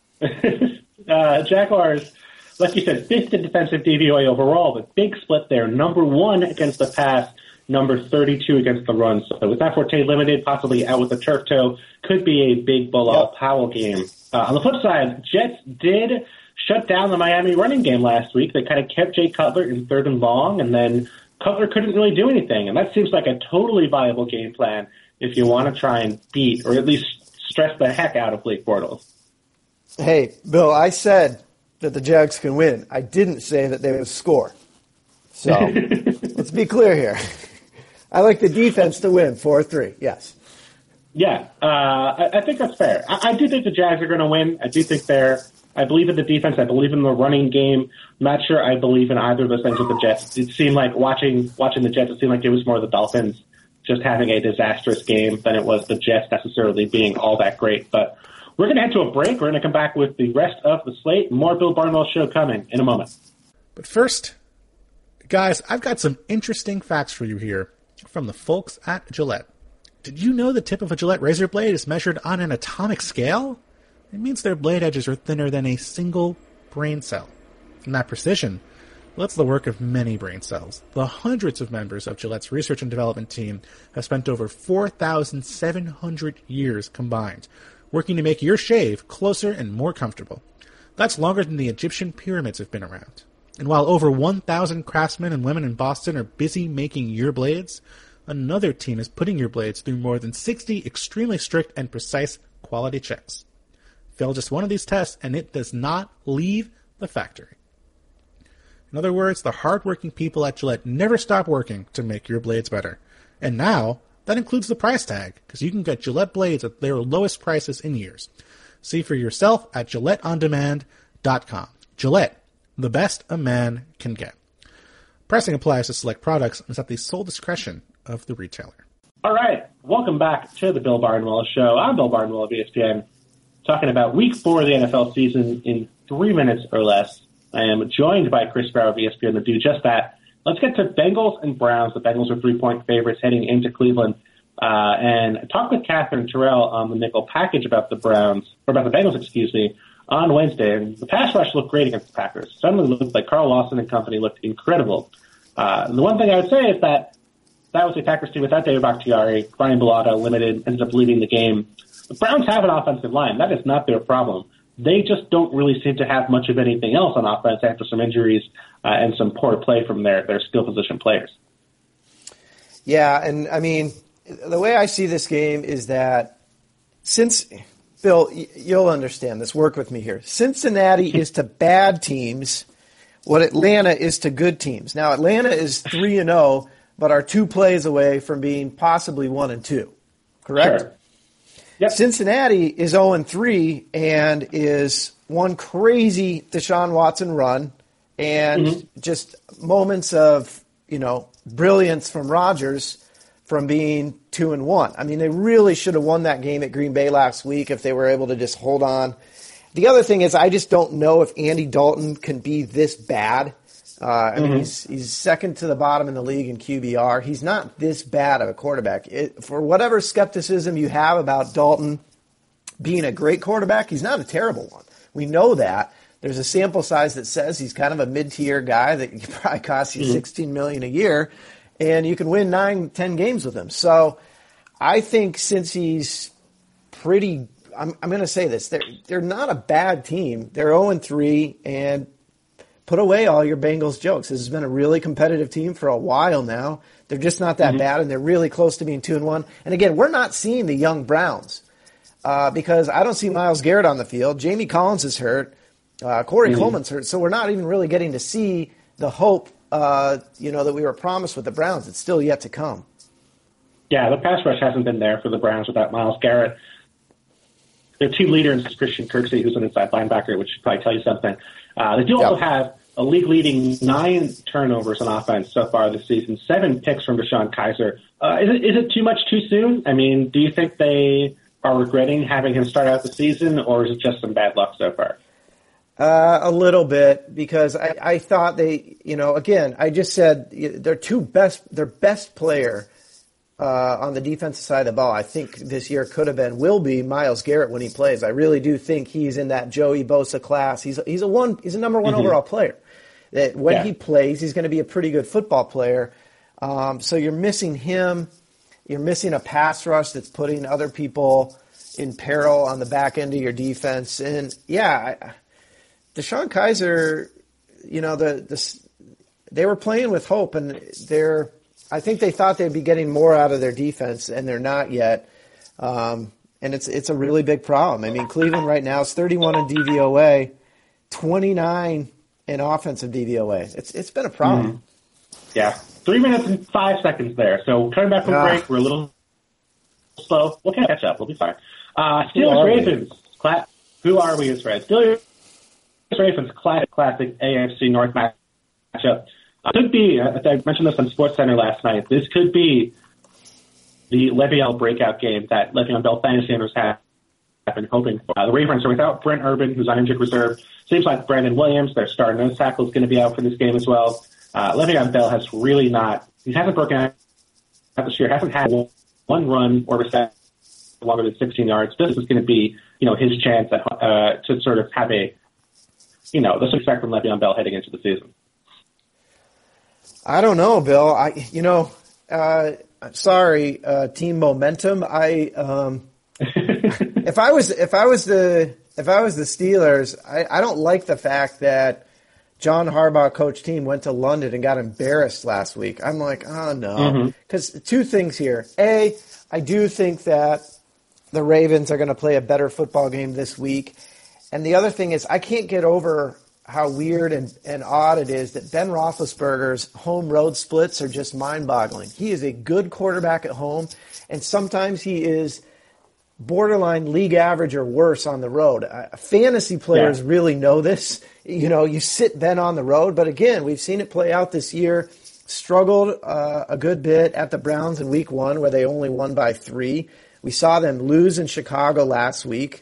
Jaguars, like you said, fifth in defensive DVOA overall, but big split there. Number 1 against the pass, number 32 against the run. So with that Forte limited, possibly out with the turf toe, could be a big Bilal Powell game. On the flip side, Jets did shut down the Miami running game last week. They kind of kept Jay Cutler in 3rd and long, and then Cutler couldn't really do anything. And that seems like a totally viable game plan if you want to try and beat or at least stress the heck out of Blake Bortles. Hey, Bill, I said that the Jags can win. I didn't say that they would score. So let's be clear here. I like the defense to win 4-3, yes. Yeah, I think that's fair. I do think the Jags are going to win. I believe in the defense. I believe in the running game. I'm not sure I believe in either of those things with the Jets. It seemed like watching the Jets, it seemed like it was more the Dolphins just having a disastrous game than it was the Jets necessarily being all that great. But we're going to head to a break. We're going to come back with the rest of the slate. More Bill Barnwell Show coming in a moment. But first, guys, I've got some interesting facts for you here from the folks at Gillette. Did you know the tip of a Gillette razor blade is measured on an atomic scale? It means their blade edges are thinner than a single brain cell. And that precision, well, it's the work of many brain cells. The hundreds of members of Gillette's research and development team have spent over 4,700 years combined, working to make your shave closer and more comfortable. That's longer than the Egyptian pyramids have been around. And while over 1,000 craftsmen and women in Boston are busy making your blades, another team is putting your blades through more than 60 extremely strict and precise quality checks. Fail just one of these tests, and it does not leave the factory. In other words, the hard-working people at Gillette never stop working to make your blades better. And now, that includes the price tag, because you can get Gillette blades at their lowest prices in years. See for yourself at GilletteOnDemand.com. Gillette, the best a man can get. Pricing applies to select products and is at the sole discretion of the retailer. All right. Welcome back to the Bill Barnwell Show. I'm Bill Barnwell of ESPN, talking about Week 4 of the NFL season in 3 minutes or less. I am joined by Chris Brower of ESPN to do just that. Let's get to Bengals and Browns. The Bengals are 3-point favorites heading into Cleveland. And talk with Catherine Terrell on the nickel package about the Bengals, on Wednesday. And the pass rush looked great against the Packers. Suddenly looked like Carl Lawson and company looked incredible. The one thing I would say is that was a Packers team without David Bakhtiari. Brian Bulaga limited, ended up leaving the game. The Browns have an offensive line. That is not their problem. They just don't really seem to have much of anything else on offense after some injuries and some poor play from their skill position players. Yeah, and I mean, the way I see this game is that Bill, you'll understand this. Work with me here. Cincinnati is to bad teams what Atlanta is to good teams. Now, Atlanta is 3-0, but are 2 plays away from being possibly 1-2. Correct? Sure. Yep. Cincinnati is 0-3 and is one crazy Deshaun Watson run and just moments of, brilliance from Rodgers from being 2-1. I mean, they really should have won that game at Green Bay last week if they were able to just hold on. The other thing is I just don't know if Andy Dalton can be this bad. I mean, he's second to the bottom in the league in QBR. He's not this bad of a quarterback. For whatever skepticism you have about Dalton being a great quarterback, he's not a terrible one. We know that. There's a sample size that says he's kind of a mid-tier guy that could probably cost you $16 million a year, and you can win 9-10 games with him. So I think since he's pretty – I'm going to say this. They're not a bad team. They're 0-3, and put away all your Bengals jokes. This has been a really competitive team for a while now. They're just not that bad, and they're really close to being 2-1. And again, we're not seeing the young Browns because I don't see Myles Garrett on the field. Jamie Collins is hurt. Corey Coleman's hurt. So we're not even really getting to see the hope, that we were promised with the Browns. It's still yet to come. Yeah, the pass rush hasn't been there for the Browns without Myles Garrett. Their team leader is Christian Kirksey, who's an inside linebacker, which should probably tell you something. They do also have a league-leading 9 turnovers on offense so far this season, 7 picks from Deshaun Kaiser. Is it too much too soon? I mean, do you think they are regretting having him start out the season, or is it just some bad luck so far? A little bit, because I thought they, again, I just said their best player on the defensive side of the ball, I think this year will be Myles Garrett when he plays. I really do think he's in that Joey Bosa class. He's a number one overall player. That when he plays, he's going to be a pretty good football player. So you're missing him. You're missing a pass rush that's putting other people in peril on the back end of your defense. And DeShone Kizer, they were playing with hope, and I think they thought they'd be getting more out of their defense, and they're not yet. And it's a really big problem. I mean, Cleveland right now is 31 in DVOA, 29 in offensive DVOA. It's been a problem. Yeah. 3 minutes and 5 seconds there. So coming back from break, we're a little slow. We'll catch up. We'll be fine. Steelers Ravens. Who are we as Reds? Steelers Ravens classic AFC North matchup. Could be, I mentioned this on SportsCenter last night, this could be the Le'Veon breakout game that Le'Veon Bell fantasy owners have been hoping for. The Ravens are without Brent Urban, who's on injured reserve. Seems like Brandon Williams, their star nose tackle, is going to be out for this game as well. Le'Veon Bell has really he hasn't broken out this year, hasn't had one run or reception longer than 16 yards. This is going to be, his chance to sort of have the success from Le'Veon Bell heading into the season. I don't know, Bill. Sorry, team momentum. If I was the Steelers, I don't like the fact that John Harbaugh coach team went to London and got embarrassed last week. I'm like, oh no. Because two things here. A, I do think that the Ravens are going to play a better football game this week. And the other thing is I can't get over how weird and odd it is that Ben Roethlisberger's home road splits are just mind-boggling. He is a good quarterback at home, and sometimes he is borderline league average or worse on the road. Fantasy players really know this. You sit Ben on the road, but again, we've seen it play out this year. Struggled a good bit at the Browns in week 1 where they only won by 3. We saw them lose in Chicago last week.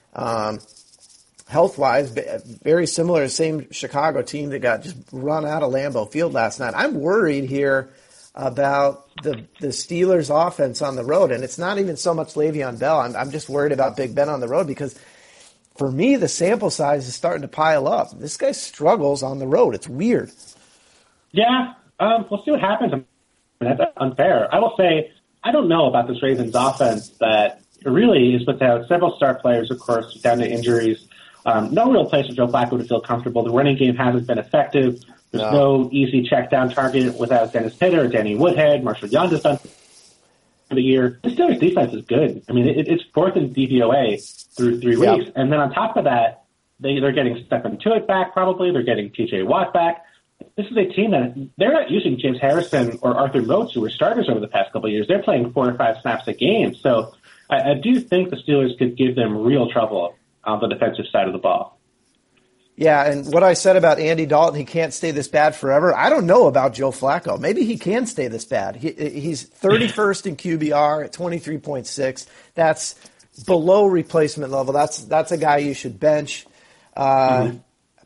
Health-wise, very similar to the same Chicago team that got just run out of Lambeau Field last night. I'm worried here about the Steelers' offense on the road, and it's not even so much Le'Veon Bell. I'm just worried about Big Ben on the road because, for me, the sample size is starting to pile up. This guy struggles on the road. It's weird. Yeah, we'll see what happens. That's unfair. I will say, I don't know about this Ravens offense that really is without several star players, of course, down to injuries. No real place for Joe Flacco to feel comfortable. The running game hasn't been effective. There's no easy check down target without Dennis Pitter, Danny Woodhead, Marshall Yonda's done for the year. The Steelers defense is good. I mean, it's 4th in DVOA through 3 weeks. And then on top of that, they're getting Stephen Tuitt back probably. They're getting TJ Watt back. This is a team that they're not using James Harrison or Arthur Moats, who were starters over the past couple of years. They're playing 4 or 5 snaps a game. So I do think the Steelers could give them real trouble on the defensive side of the ball. Yeah, and what I said about Andy Dalton, he can't stay this bad forever. I don't know about Joe Flacco. Maybe he can stay this bad. He's 31st in QBR at 23.6. That's below replacement level. That's a guy you should bench. But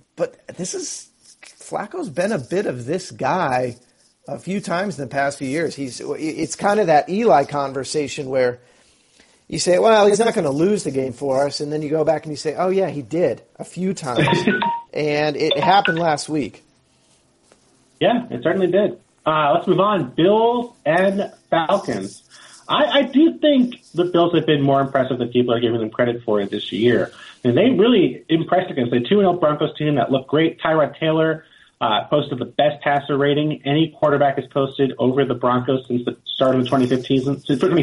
Flacco's been a bit of this guy a few times in the past few years. It's kind of that Eli conversation where you say, well, he's not going to lose the game for us, and then you go back and you say, oh, yeah, he did a few times, and it happened last week. Yeah, it certainly did. Let's move on. Bills and Falcons. I do think the Bills have been more impressive than people are giving them credit for this year. And they really impressed against the 2-0 Broncos team that looked great. Tyrod Taylor posted the best passer rating any quarterback has posted over the Broncos since the start of the 2015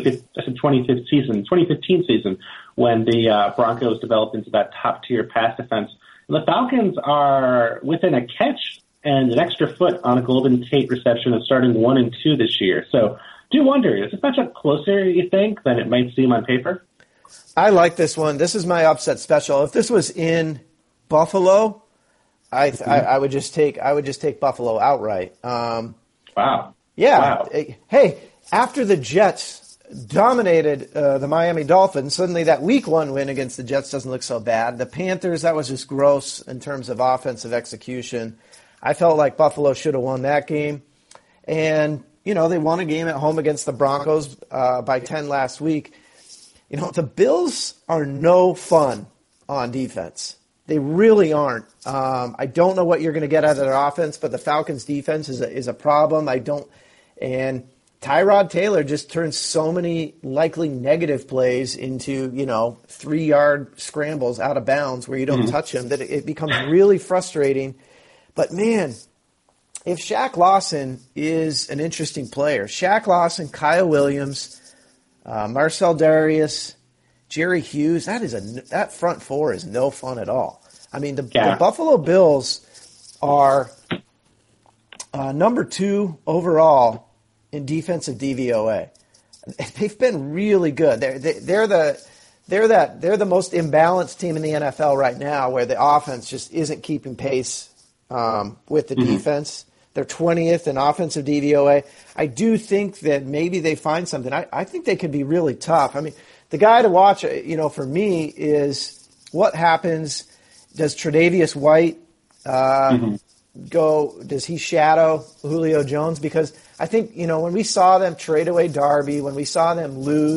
season when the Broncos developed into that top-tier pass defense. And the Falcons are within a catch and an extra foot on a Golden Tate reception of starting 1-2 this year. So do wonder, is this matchup closer, you think, than it might seem on paper? I like this one. This is my upset special. If this was in Buffalo, I would just take Buffalo outright. Wow. Yeah. Wow. Hey, after the Jets dominated the Miami Dolphins. Suddenly that week 1 win against the Jets doesn't look so bad. The Panthers, that was just gross in terms of offensive execution. I felt like Buffalo should have won that game. And, they won a game at home against the Broncos by 10 last week. The Bills are no fun on defense. They really aren't. I don't know what you're going to get out of their offense, but the Falcons' defense is a problem. And Tyrod Taylor just turns so many likely negative plays into, 3-yard scrambles out of bounds where you don't touch him that it becomes really frustrating. But, man, if Shaq Lawson is an interesting player, Shaq Lawson, Kyle Williams, Marcel Darius, Jerry Hughes, that front four is no fun at all. I mean, the Buffalo Bills are number 2 overall in defensive DVOA. They've been really good. They're the most imbalanced team in the NFL right now, where the offense just isn't keeping pace with the defense. They're 20th in offensive DVOA. I do think that maybe they find something. I think they could be really tough. I mean, the guy to watch, for me is what happens. Does Tre'Davious White go? Does he shadow Julio Jones? Because I think, when we saw them trade away Darby, when we saw them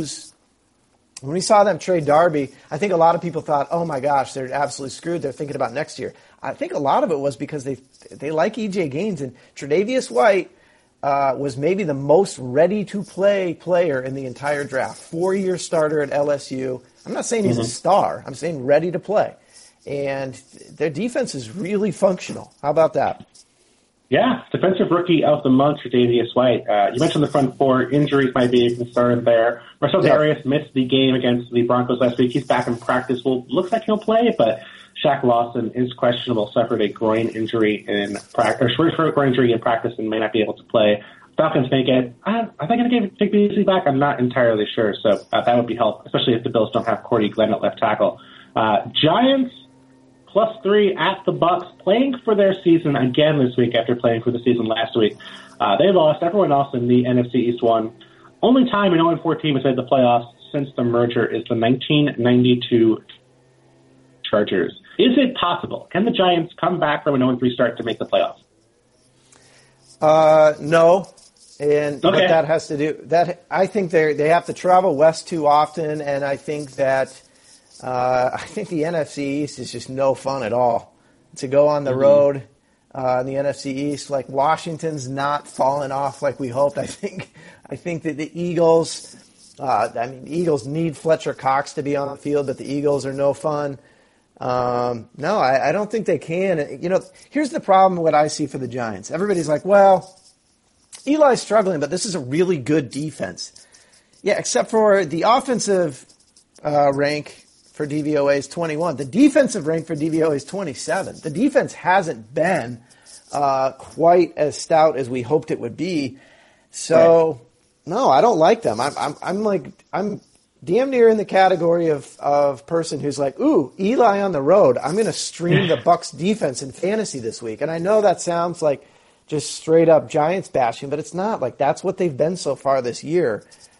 trade Darby, I think a lot of people thought, oh my gosh, they're absolutely screwed. They're thinking about next year. I think a lot of it was because they like E.J. Gaines, and Tre'Davious White was maybe the most ready-to-play player in the entire draft. 4-year starter at LSU. I'm not saying he's a star. I'm saying ready to play. And their defense is really functional. How about that? Yeah, defensive rookie of the month, Tre'Davious White. You mentioned the front four. Injuries might be a concern there. Marcel Darius missed the game against the Broncos last week. He's back in practice. Well, looks like he'll play, but Shaq Lawson is questionable. Suffered a groin injury in practice, or groin injury in practice, and may not be able to play. Falcons may get. Are they going to take Beasley back? I'm not entirely sure. So that would be helpful, especially if the Bills don't have Cordy Glenn at left tackle. Giants +3 at the Bucks, playing for their season again this week after playing for the season last week. They lost. Everyone else in the NFC East won. Only time an 0-4 team has made the playoffs since the merger is the 1992 Chargers. Is it possible? Can the Giants come back from an 0-3 start to make the playoffs? No. And what that has to do, I think they have to travel west too often, and I think that I think the NFC East is just no fun at all. To go on the road in the NFC East, like Washington's not falling off like we hoped. I think that the Eagles, the Eagles need Fletcher Cox to be on the field, but the Eagles are no fun. No, I don't think they can. Here's the problem what I see for the Giants. Everybody's like, well, Eli's struggling, but this is a really good defense. Yeah, except for the offensive rank for DVOA is 21. The defensive rank for DVOA is 27. The defense hasn't been quite as stout as we hoped it would be. So, no, I don't like them. I'm damn near in the category of person who's like, ooh, Eli on the road. I'm going to stream the Bucks defense in fantasy this week. And I know that sounds like just straight up Giants bashing, but it's not. Like, that's what they've been so far this year.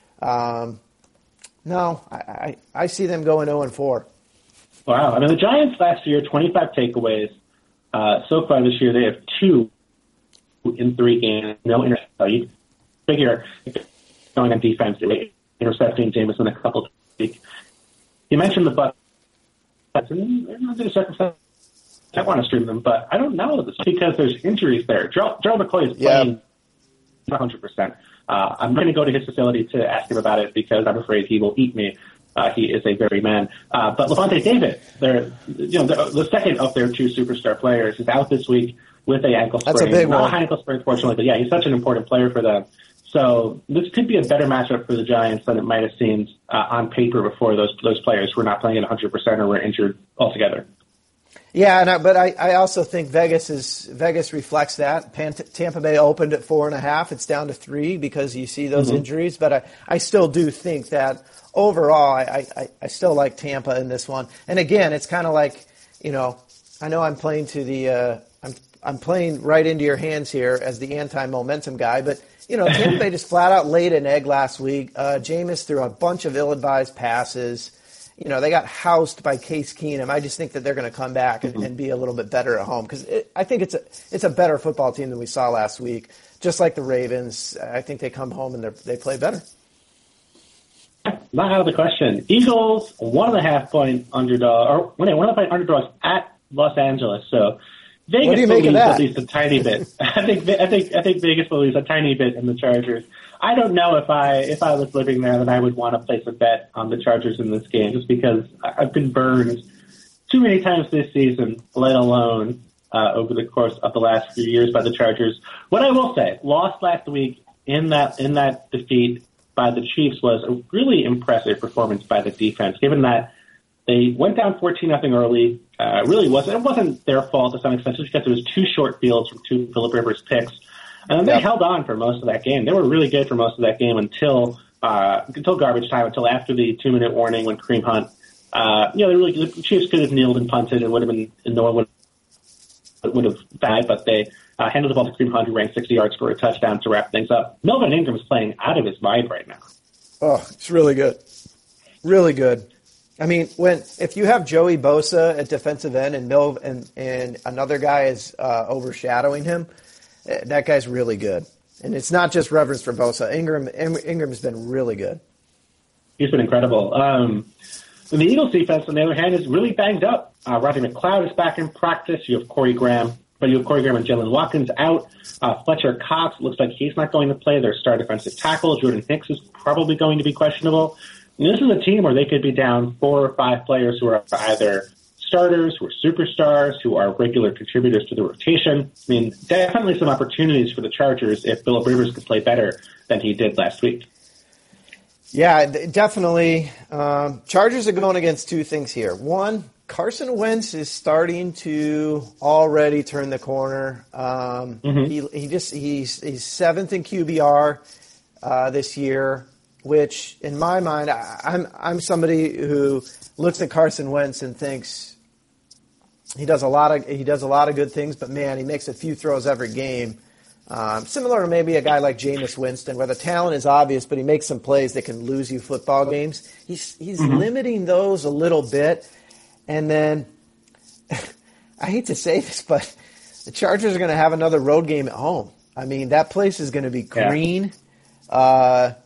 No, I see them going 0-4. Wow. I mean, the Giants last year, 25 takeaways. So far this year, they have 2 in 3 games. No interceptions. You figure going on defense, intercepting Jameson a couple of weeks. You mentioned the Bucs. I want to stream them, but I don't know. It's because there's injuries there. Gerald McCoy is playing 100%. I'm going to go to his facility to ask him about it because I'm afraid he will eat me. He is a very man. But Levante David, the second of their 2 superstar players, is out this week with an ankle sprain. That's a big one. Not an ankle sprain, fortunately, but yeah, he's such an important player for them. So this could be a better matchup for the Giants than it might have seemed on paper before those players were not playing at 100% or were injured altogether. Yeah, but I also think Vegas reflects that. Tampa Bay opened at 4.5. It's down to 3 because you see those injuries. But I still do think that overall, I still like Tampa in this one. And again, it's kind of like, I know I'm playing to the I'm playing right into your hands here as the anti-momentum guy, but Tampa Bay just flat out laid an egg last week. Jameis threw a bunch of ill-advised passes. They got housed by Case Keenum. I just think that they're going to come back and be a little bit better at home because I think it's a better football team than we saw last week. Just like the Ravens, I think they come home and they play better. Not out of the question. Eagles 1.5-point underdog, or 1.5-point underdogs at Los Angeles. So Vegas what do you will make of lose that? at least a tiny bit. I think Vegas will lose a tiny bit in the Chargers. I don't know if I was living there that I would want to place a bet on the Chargers in this game, just because I've been burned too many times this season, let alone over the course of the last few years by the Chargers. What I will say, lost last week in that defeat by the Chiefs was a really impressive performance by the defense, given that they went down 14-0 early. It wasn't their fault to some extent, just because it was 2 short fields from 2 Phillip Rivers picks. And then they held on for most of that game. They were really good for most of that game until garbage time, until after the 2-minute warning when Kareem Hunt, the Chiefs could have kneeled and punted and no one would have died, but they handed the ball to Kareem Hunt, who ran 60 yards for a touchdown to wrap things up. Melvin Ingram is playing out of his mind right now. Oh, it's really good. Really good. I mean, if you have Joey Bosa at defensive end and another guy is overshadowing him, that guy's really good. And it's not just reverence for Bosa. Ingram has been really good. He's been incredible. And the Eagles defense, on the other hand, is really banged up. Rodney McLeod is back in practice. You have Corey Graham and Jalen Watkins out. Fletcher Cox looks like he's not going to play. Their star defensive tackle, Jordan Hicks, is probably going to be questionable. And this is a team where they could be down 4 or 5 players who are either starters, who are superstars, who are regular contributors to the rotation. I mean, definitely some opportunities for the Chargers if Phillip Rivers could play better than he did last week. Yeah, definitely. Chargers are going against 2 things here. One, Carson Wentz is starting to already turn the corner. He's 7th in QBR this year, which in my mind, I'm somebody who looks at Carson Wentz and thinks he does a lot of good things, but man, he makes a few throws every game. Similar to maybe a guy like Jameis Winston, where the talent is obvious, but he makes some plays that can lose you football games. He's limiting those a little bit. And then, I hate to say this, but the Chargers are going to have another road game at home. I mean, that place is going to be green. Phillip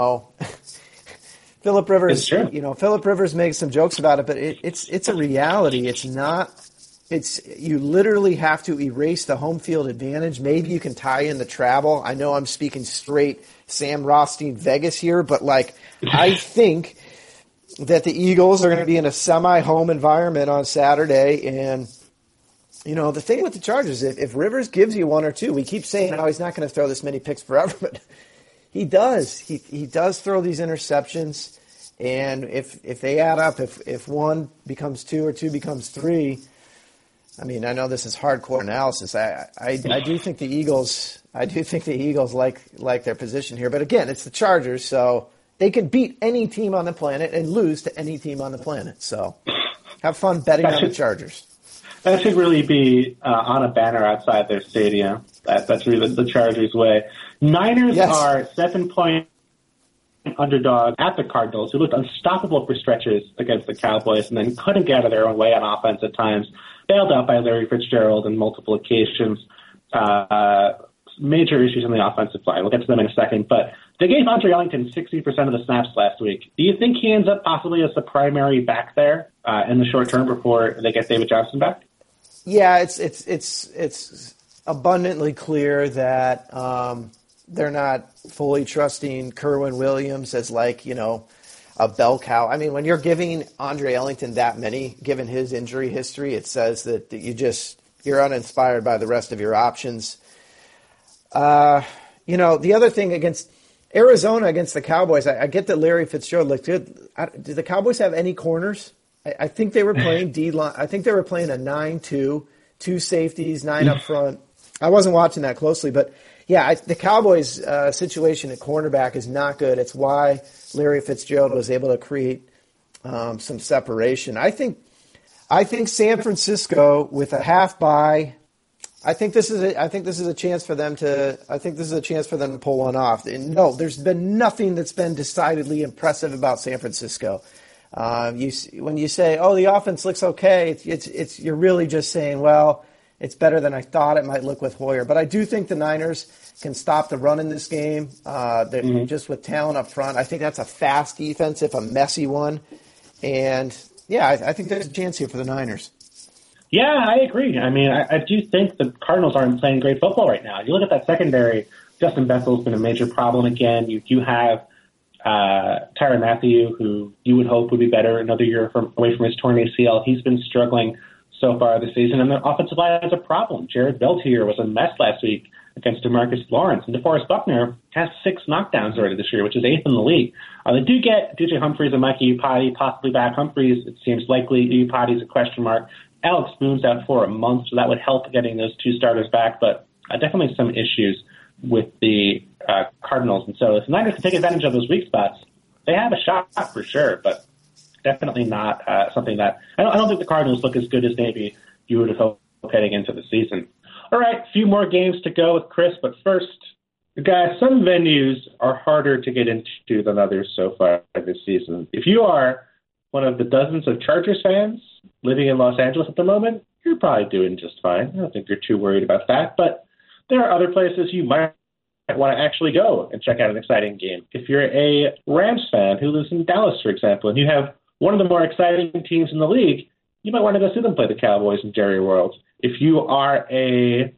Rivers, Phillip Rivers makes some jokes about it, but it's a reality. You literally have to erase the home field advantage. Maybe you can tie in the travel. I know I'm speaking straight Sam Rothstein Vegas here, but I think that the Eagles are going to be in a semi-home environment on Saturday. And, the thing with the Chargers, if Rivers gives you 1 or 2, we keep saying, he's not going to throw this many picks forever, but he does. He does throw these interceptions. And if they add up, if 1 becomes 2 or 2 becomes 3, I mean, I know this is hardcore analysis. I do think the Eagles like their position here. But again, it's the Chargers, so they can beat any team on the planet and lose to any team on the planet. So have fun betting on the Chargers. That should really be on a banner outside their stadium. That's really the Chargers' way. Niners are 7-point underdog at the Cardinals, who looked unstoppable for stretches against the Cowboys and then couldn't get out of their own way on offense at times. Bailed out by Larry Fitzgerald on multiple occasions. Major issues on the offensive line. We'll get to them in a second. But they gave Andre Ellington 60% of the snaps last week. Do you think he ends up possibly as the primary back there in the short term before they get David Johnson back? Yeah, it's abundantly clear that they're not fully trusting Kerwin Williams as a bell cow. I mean, when you're giving Andre Ellington that many, given his injury history, it says that you're uninspired by the rest of your options. The other thing against Arizona, against the Cowboys, I get that Larry Fitzgerald looked good. Do the Cowboys have any corners? I think they were playing D-line. I think they were playing a 9-2, 2 safeties, 9 up front. I wasn't watching that closely, but yeah, the Cowboys' situation at cornerback is not good. It's why Larry Fitzgerald was able to create some separation. I think San Francisco with a half bye, I think this is a chance for them to. I think this is a chance for them to pull one off. And no, there's been nothing that's been decidedly impressive about San Francisco. When you say, "Oh, the offense looks okay," it's you're really just saying, "Well, it's better than I thought it might look with Hoyer." But I do think the Niners can stop the run in this game. Just with talent up front, I think that's a fast defense, if a messy one. And yeah, I think there's a chance here for the Niners. Yeah, I agree. I mean, I do think the Cardinals aren't playing great football right now. You look at that secondary, Justin Bethel's been a major problem again. You have Tyrann Mathieu, who you would hope would be better another year away from his torn ACL. He's been struggling so far this season, and the offensive line has a problem. Jared Beltier was a mess last week against DeMarcus Lawrence, and DeForest Buckner has 6 knockdowns already this year, which is 8th in the league. They do get DJ Humphries and Mike Iupati possibly back. Humphries, it seems likely. Iupati's a question mark. Alex Boone's out for a month, so that would help getting those 2 starters back, but definitely some issues with the Cardinals. And so if the Niners can take advantage of those weak spots, they have a shot for sure, but definitely not something that I don't think the Cardinals look as good as maybe you would have hoped heading into the season. All right, a few more games to go with Chris, but first, guys, some venues are harder to get into than others so far this season. If you are one of the dozens of Chargers fans living in Los Angeles at the moment, you're probably doing just fine. I don't think you're too worried about that, but there are other places you might want to actually go and check out an exciting game. If you're a Rams fan who lives in Dallas, for example, and you have one of the more exciting teams in the league, you might want to go see them play the Cowboys in Jerry World. If you are a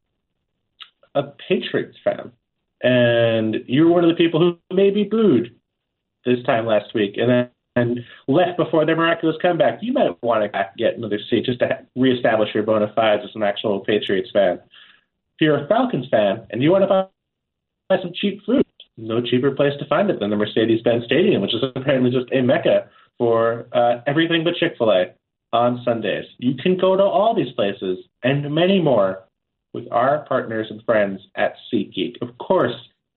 Patriots fan and you're one of the people who maybe booed this time last week and left before their miraculous comeback, you might want to get another seat just to reestablish your bona fides as an actual Patriots fan. If you're a Falcons fan and you want to buy some cheap food, no cheaper place to find it than the Mercedes-Benz Stadium, which is apparently just a mecca for everything but Chick-fil-A on Sundays. You can go to all these places and many more with our partners and friends at SeatGeek. Of course,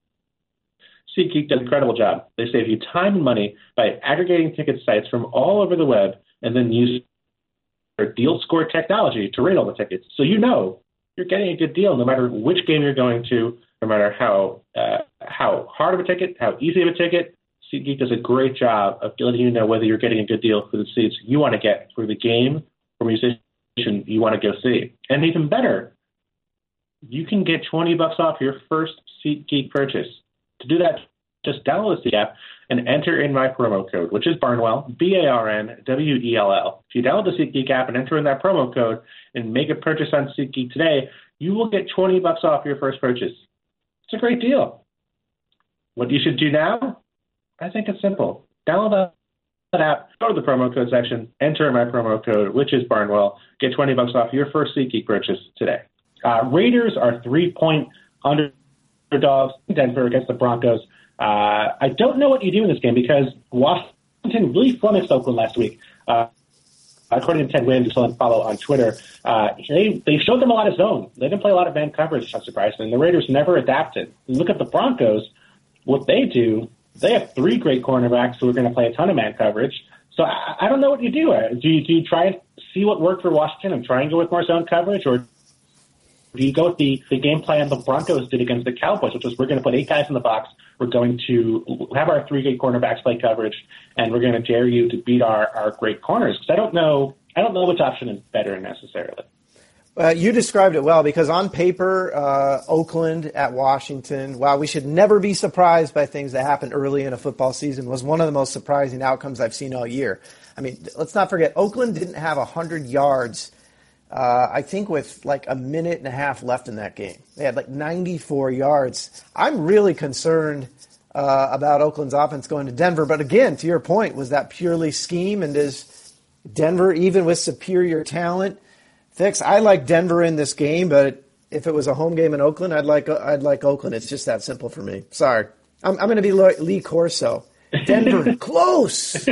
SeatGeek does an incredible job. They save you time and money by aggregating ticket sites from all over the web and then use their deal score technology to rate all the tickets. So you know you're getting a good deal no matter which game you're going to, no matter how hard of a ticket, how easy of a ticket. SeatGeek does a great job of letting you know whether you're getting a good deal for the seats you want to get for the game or musician you want to go see. And even better, you can get $20 off your first SeatGeek purchase. To do that, just download the app and enter in my promo code, which is Barnwell, Barnwell. If you download the SeatGeek app and enter in that promo code and make a purchase on SeatGeek today, you will get $20 off your first purchase. It's a great deal. What you should do now? I think it's simple. Download that app, go to the promo code section, enter in my promo code, which is Barnwell, get $20 off your first SeatGeek purchase today. Raiders are 3-point underdogs in Denver against the Broncos. I don't know what you do in this game because Washington really flummoxed Oakland last week. According to Ted Williams, who I follow on Twitter, they showed them a lot of zone. They didn't play a lot of man coverage, not surprisingly. The Raiders never adapted. You look at the Broncos, what they do, they have 3 great cornerbacks who are going to play a ton of man coverage. So I don't know what you do. Do you try and see what worked for Washington and try and go with more zone coverage, or do you go with the game plan the Broncos did against the Cowboys, which was we're going to put 8 guys in the box, we're going to have our 3 great cornerbacks play coverage, and we're going to dare you to beat our great corners? Because I don't know which option is better necessarily. You described it well because on paper, Oakland at Washington, wow, we should never be surprised by things that happen early in a football season, was one of the most surprising outcomes I've seen all year. I mean, let's not forget, Oakland didn't have 100 yards, I think, with like a minute and a half left in that game. They had like 94 yards. I'm really concerned about Oakland's offense going to Denver. But again, to your point, was that purely scheme? And is Denver, even with superior talent, fix? I like Denver in this game, but if it was a home game in Oakland, I'd like Oakland. It's just that simple for me. Sorry. I'm going to be Lee Corso. Denver, close.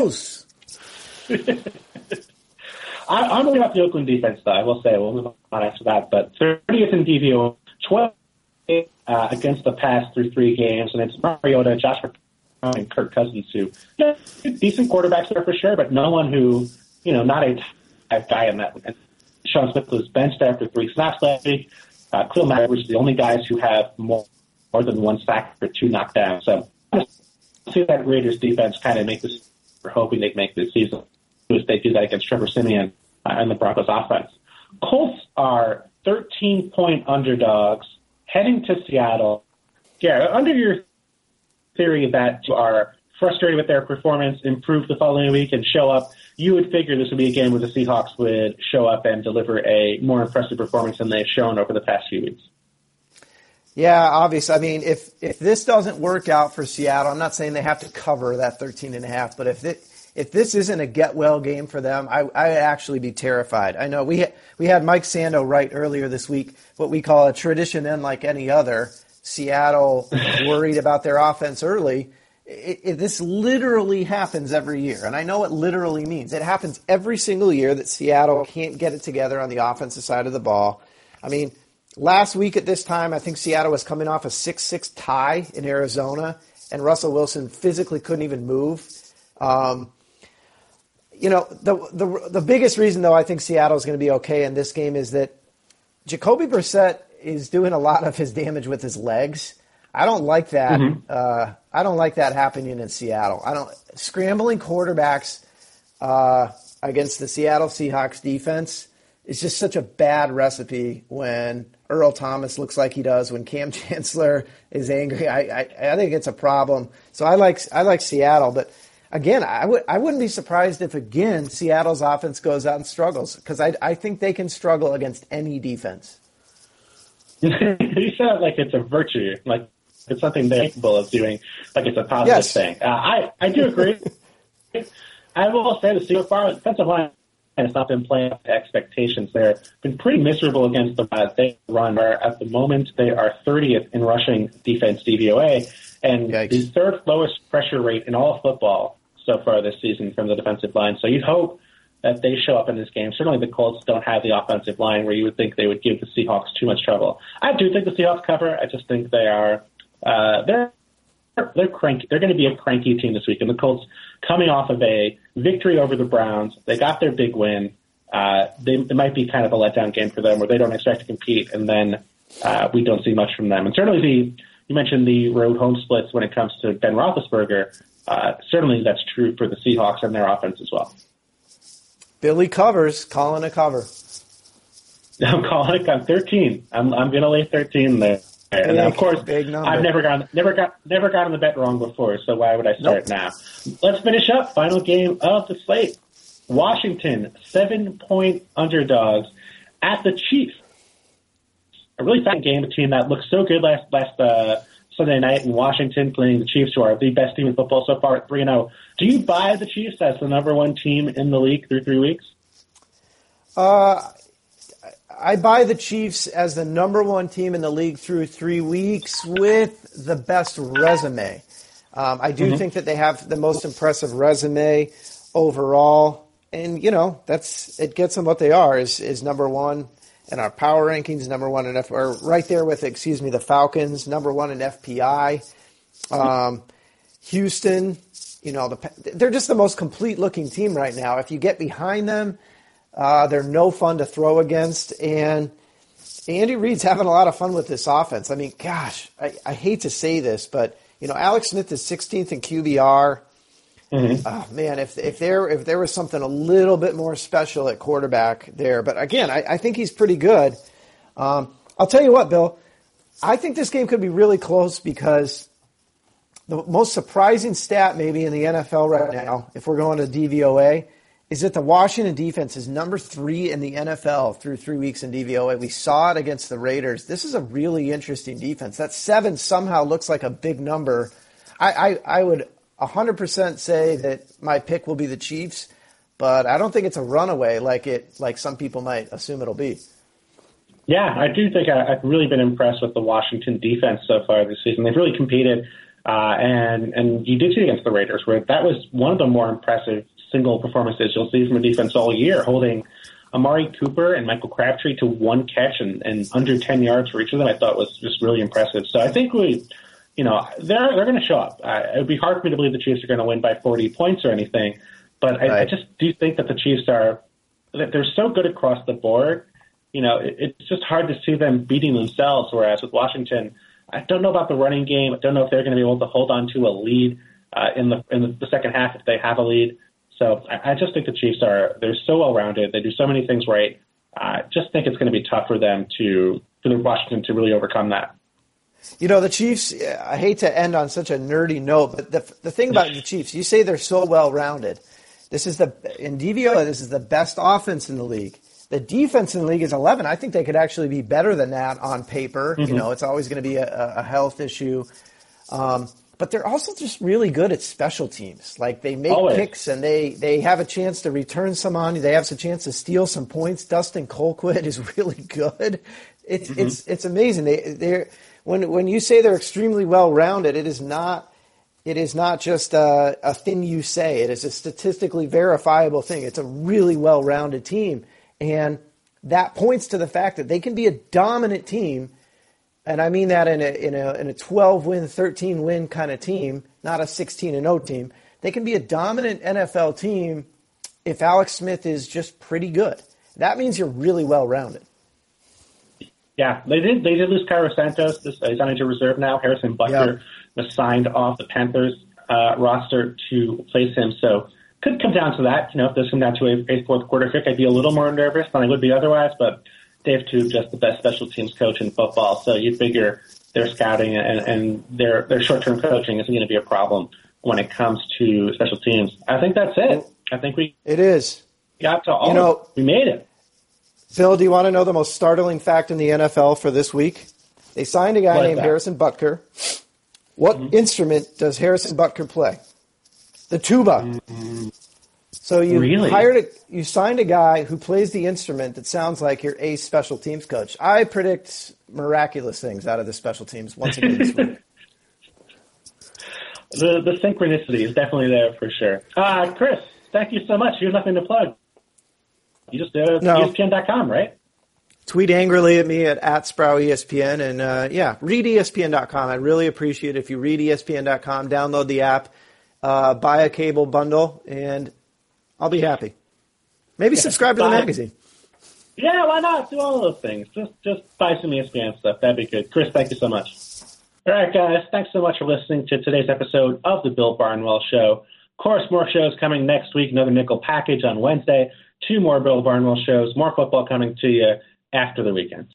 I'm looking at the Oakland defense, though. I will say we'll move on after that. But 30th in DVO, 12th against the pass through 3 games, and it's Mariota, Josh McCown, and Kirk Cousins, who decent quarterbacks there for sure, but no one who, not a type guy in that Sean Smith was benched after 3 snaps last week. Khalil Mack was the only guys who have more than 1 sack or 2 knockdowns. So I see that Raiders defense kind of make this. We're hoping they make this season. If they do that against Trevor Siemian and the Broncos offense. Colts are 13-point underdogs heading to Seattle. Yeah, under your theory that you are frustrated with their performance, improve the following week, and show up, you would figure this would be a game where the Seahawks would show up and deliver a more impressive performance than they've shown over the past few weeks. Yeah, obviously. I mean, if this doesn't work out for Seattle, I'm not saying they have to cover that 13.5, but if this isn't a get-well game for them, I'd actually be terrified. I know we had Mike Sando write earlier this week what we call a tradition unlike any other. Seattle worried about their offense early. This literally happens every year, and I know what literally means. It happens every single year that Seattle can't get it together on the offensive side of the ball. I mean, last week at this time, I think Seattle was coming off a 6-6 tie in Arizona, and Russell Wilson physically couldn't even move. You know, the biggest reason, though, I think Seattle is going to be okay in this game is that Jacoby Brissett is doing a lot of his damage with his legs. I don't like that. Mm-hmm. I don't like that happening in Seattle. Scrambling quarterbacks against the Seattle Seahawks defense is just such a bad recipe when Earl Thomas looks like he does, when Cam Chancellor is angry. I think it's a problem. So I like Seattle, but again, I wouldn't be surprised if, again, Seattle's offense goes out and struggles, because I think they can struggle against any defense. You sound like it's a virtue, like it's something they're capable of doing, like it's a positive thing. I do agree. I will say the Seahawks defensive line has not been playing up to expectations. They've been pretty miserable against the they run. At the moment, they are 30th in rushing defense DVOA, and the 3rd lowest pressure rate in all of football so far this season from the defensive line. So you'd hope that they show up in this game. Certainly the Colts don't have the offensive line where you would think they would give the Seahawks too much trouble. I do think the Seahawks cover. I just think they are they're cranky. They're going to be a cranky team this week. And the Colts, coming off of a victory over the Browns, they got their big win. It might be kind of a letdown game for them where they don't expect to compete, and then we don't see much from them. And certainly you mentioned the road home splits when it comes to Ben Roethlisberger. Certainly that's true for the Seahawks and their offense as well. Billy covers, calling a cover. I'm calling it. I'm 13. I'm going to lay 13 there. And of course, I've never gotten the bet wrong before. So why would I start now? Let's finish up. Final game of the slate. Washington 7-point underdogs at the Chiefs. A really fun game. A team that looked so good last Sunday night in Washington, playing the Chiefs, who are the best team in football so far at 3-0. Do you buy the Chiefs as the number 1 team in the league through 3 weeks? I buy the Chiefs as the number 1 team in the league through 3 weeks with the best resume. I do think that they have the most impressive resume overall. And, you know, it gets them what they are, is number 1 in our power rankings, number 1 in or right there with, the Falcons, number 1 in FPI. Houston, they're just the most complete looking team right now. If you get behind them, they're no fun to throw against. And Andy Reid's having a lot of fun with this offense. I mean, gosh, I hate to say this, but, Alex Smith is 16th in QBR. Mm-hmm. Oh, man, if there was something a little bit more special at quarterback there. But again, I think he's pretty good. I'll tell you what, Bill, I think this game could be really close because the most surprising stat maybe in the NFL right now, if we're going to DVOA, is that the Washington defense is number 3 in the NFL through 3 weeks in DVOA. We saw it against the Raiders. This is a really interesting defense. That 7 somehow looks like a big number. I would 100% say that my pick will be the Chiefs, but I don't think it's a runaway like some people might assume it'll be. Yeah, I do think I've really been impressed with the Washington defense so far this season. They've really competed, and you did see against the Raiders, where that was one of the more impressive single performances you'll see from a defense all year, holding Amari Cooper and Michael Crabtree to 1 catch and under 10 yards for each of them. I thought was just really impressive. So I think they're going to show up. It would be hard for me to believe the Chiefs are going to win by 40 points or anything, but I just do think that the Chiefs are they're so good across the board. It's just hard to see them beating themselves. Whereas with Washington, I don't know about the running game. I don't know if they're going to be able to hold on to a lead in the second half if they have a lead. So I just think the Chiefs they're so well rounded. They do so many things right. I just think it's going to be tough for them for Washington to really overcome that. The Chiefs, I hate to end on such a nerdy note, but the thing about the Chiefs, you say they're so well-rounded. In DVOA, this is the best offense in the league. The defense in the league is 11. I think they could actually be better than that on paper. Mm-hmm. It's always going to be a health issue. But they're also just really good at special teams. Like, they make picks and they have a chance to return some on. They have a chance to steal some points. Dustin Colquitt is really good. It's amazing. When you say they're extremely well-rounded, it is not just a thing you say. It is a statistically verifiable thing. It's a really well-rounded team. And that points to the fact that they can be a dominant team. And I mean that in a 12-win, 13-win kind of team, not a 16-0 team. They can be a dominant NFL team if Alex Smith is just pretty good. That means you're really well-rounded. Yeah, they did lose Cairo Santos. He's on injured reserve now. Harrison Butker was signed off the Panthers roster to replace him. So could come down to that. If this come down to a fourth quarter kick, I'd be a little more nervous than I would be otherwise. But Dave Toub, just the best special teams coach in football. So you figure their scouting and their short-term coaching isn't going to be a problem when it comes to special teams. I think that's it. I think it is. Got to all. We made it. Phil, do you want to know the most startling fact in the NFL for this week? They signed a guy named Harrison Butker. What instrument does Harrison Butker play? The tuba. Mm-hmm. So you signed a guy who plays the instrument that sounds like your ace special teams coach. I predict miraculous things out of the special teams once again this week. The synchronicity is definitely there for sure. Chris, thank you so much. You have nothing to plug. You just ESPN.com, right? Tweet angrily at me at @SprowESPN. And, read ESPN.com. I'd really appreciate it if you read ESPN.com, download the app, buy a cable bundle, and I'll be happy. Maybe subscribe to the magazine. Yeah, why not? Do all of those things. Just buy some ESPN stuff. That'd be good. Chris, thank you so much. All right, guys. Thanks so much for listening to today's episode of The Bill Barnwell Show. Of course, more shows coming next week. Another nickel package on Wednesday. 2 more Bill Barnwell shows. More football coming to you after the weekend.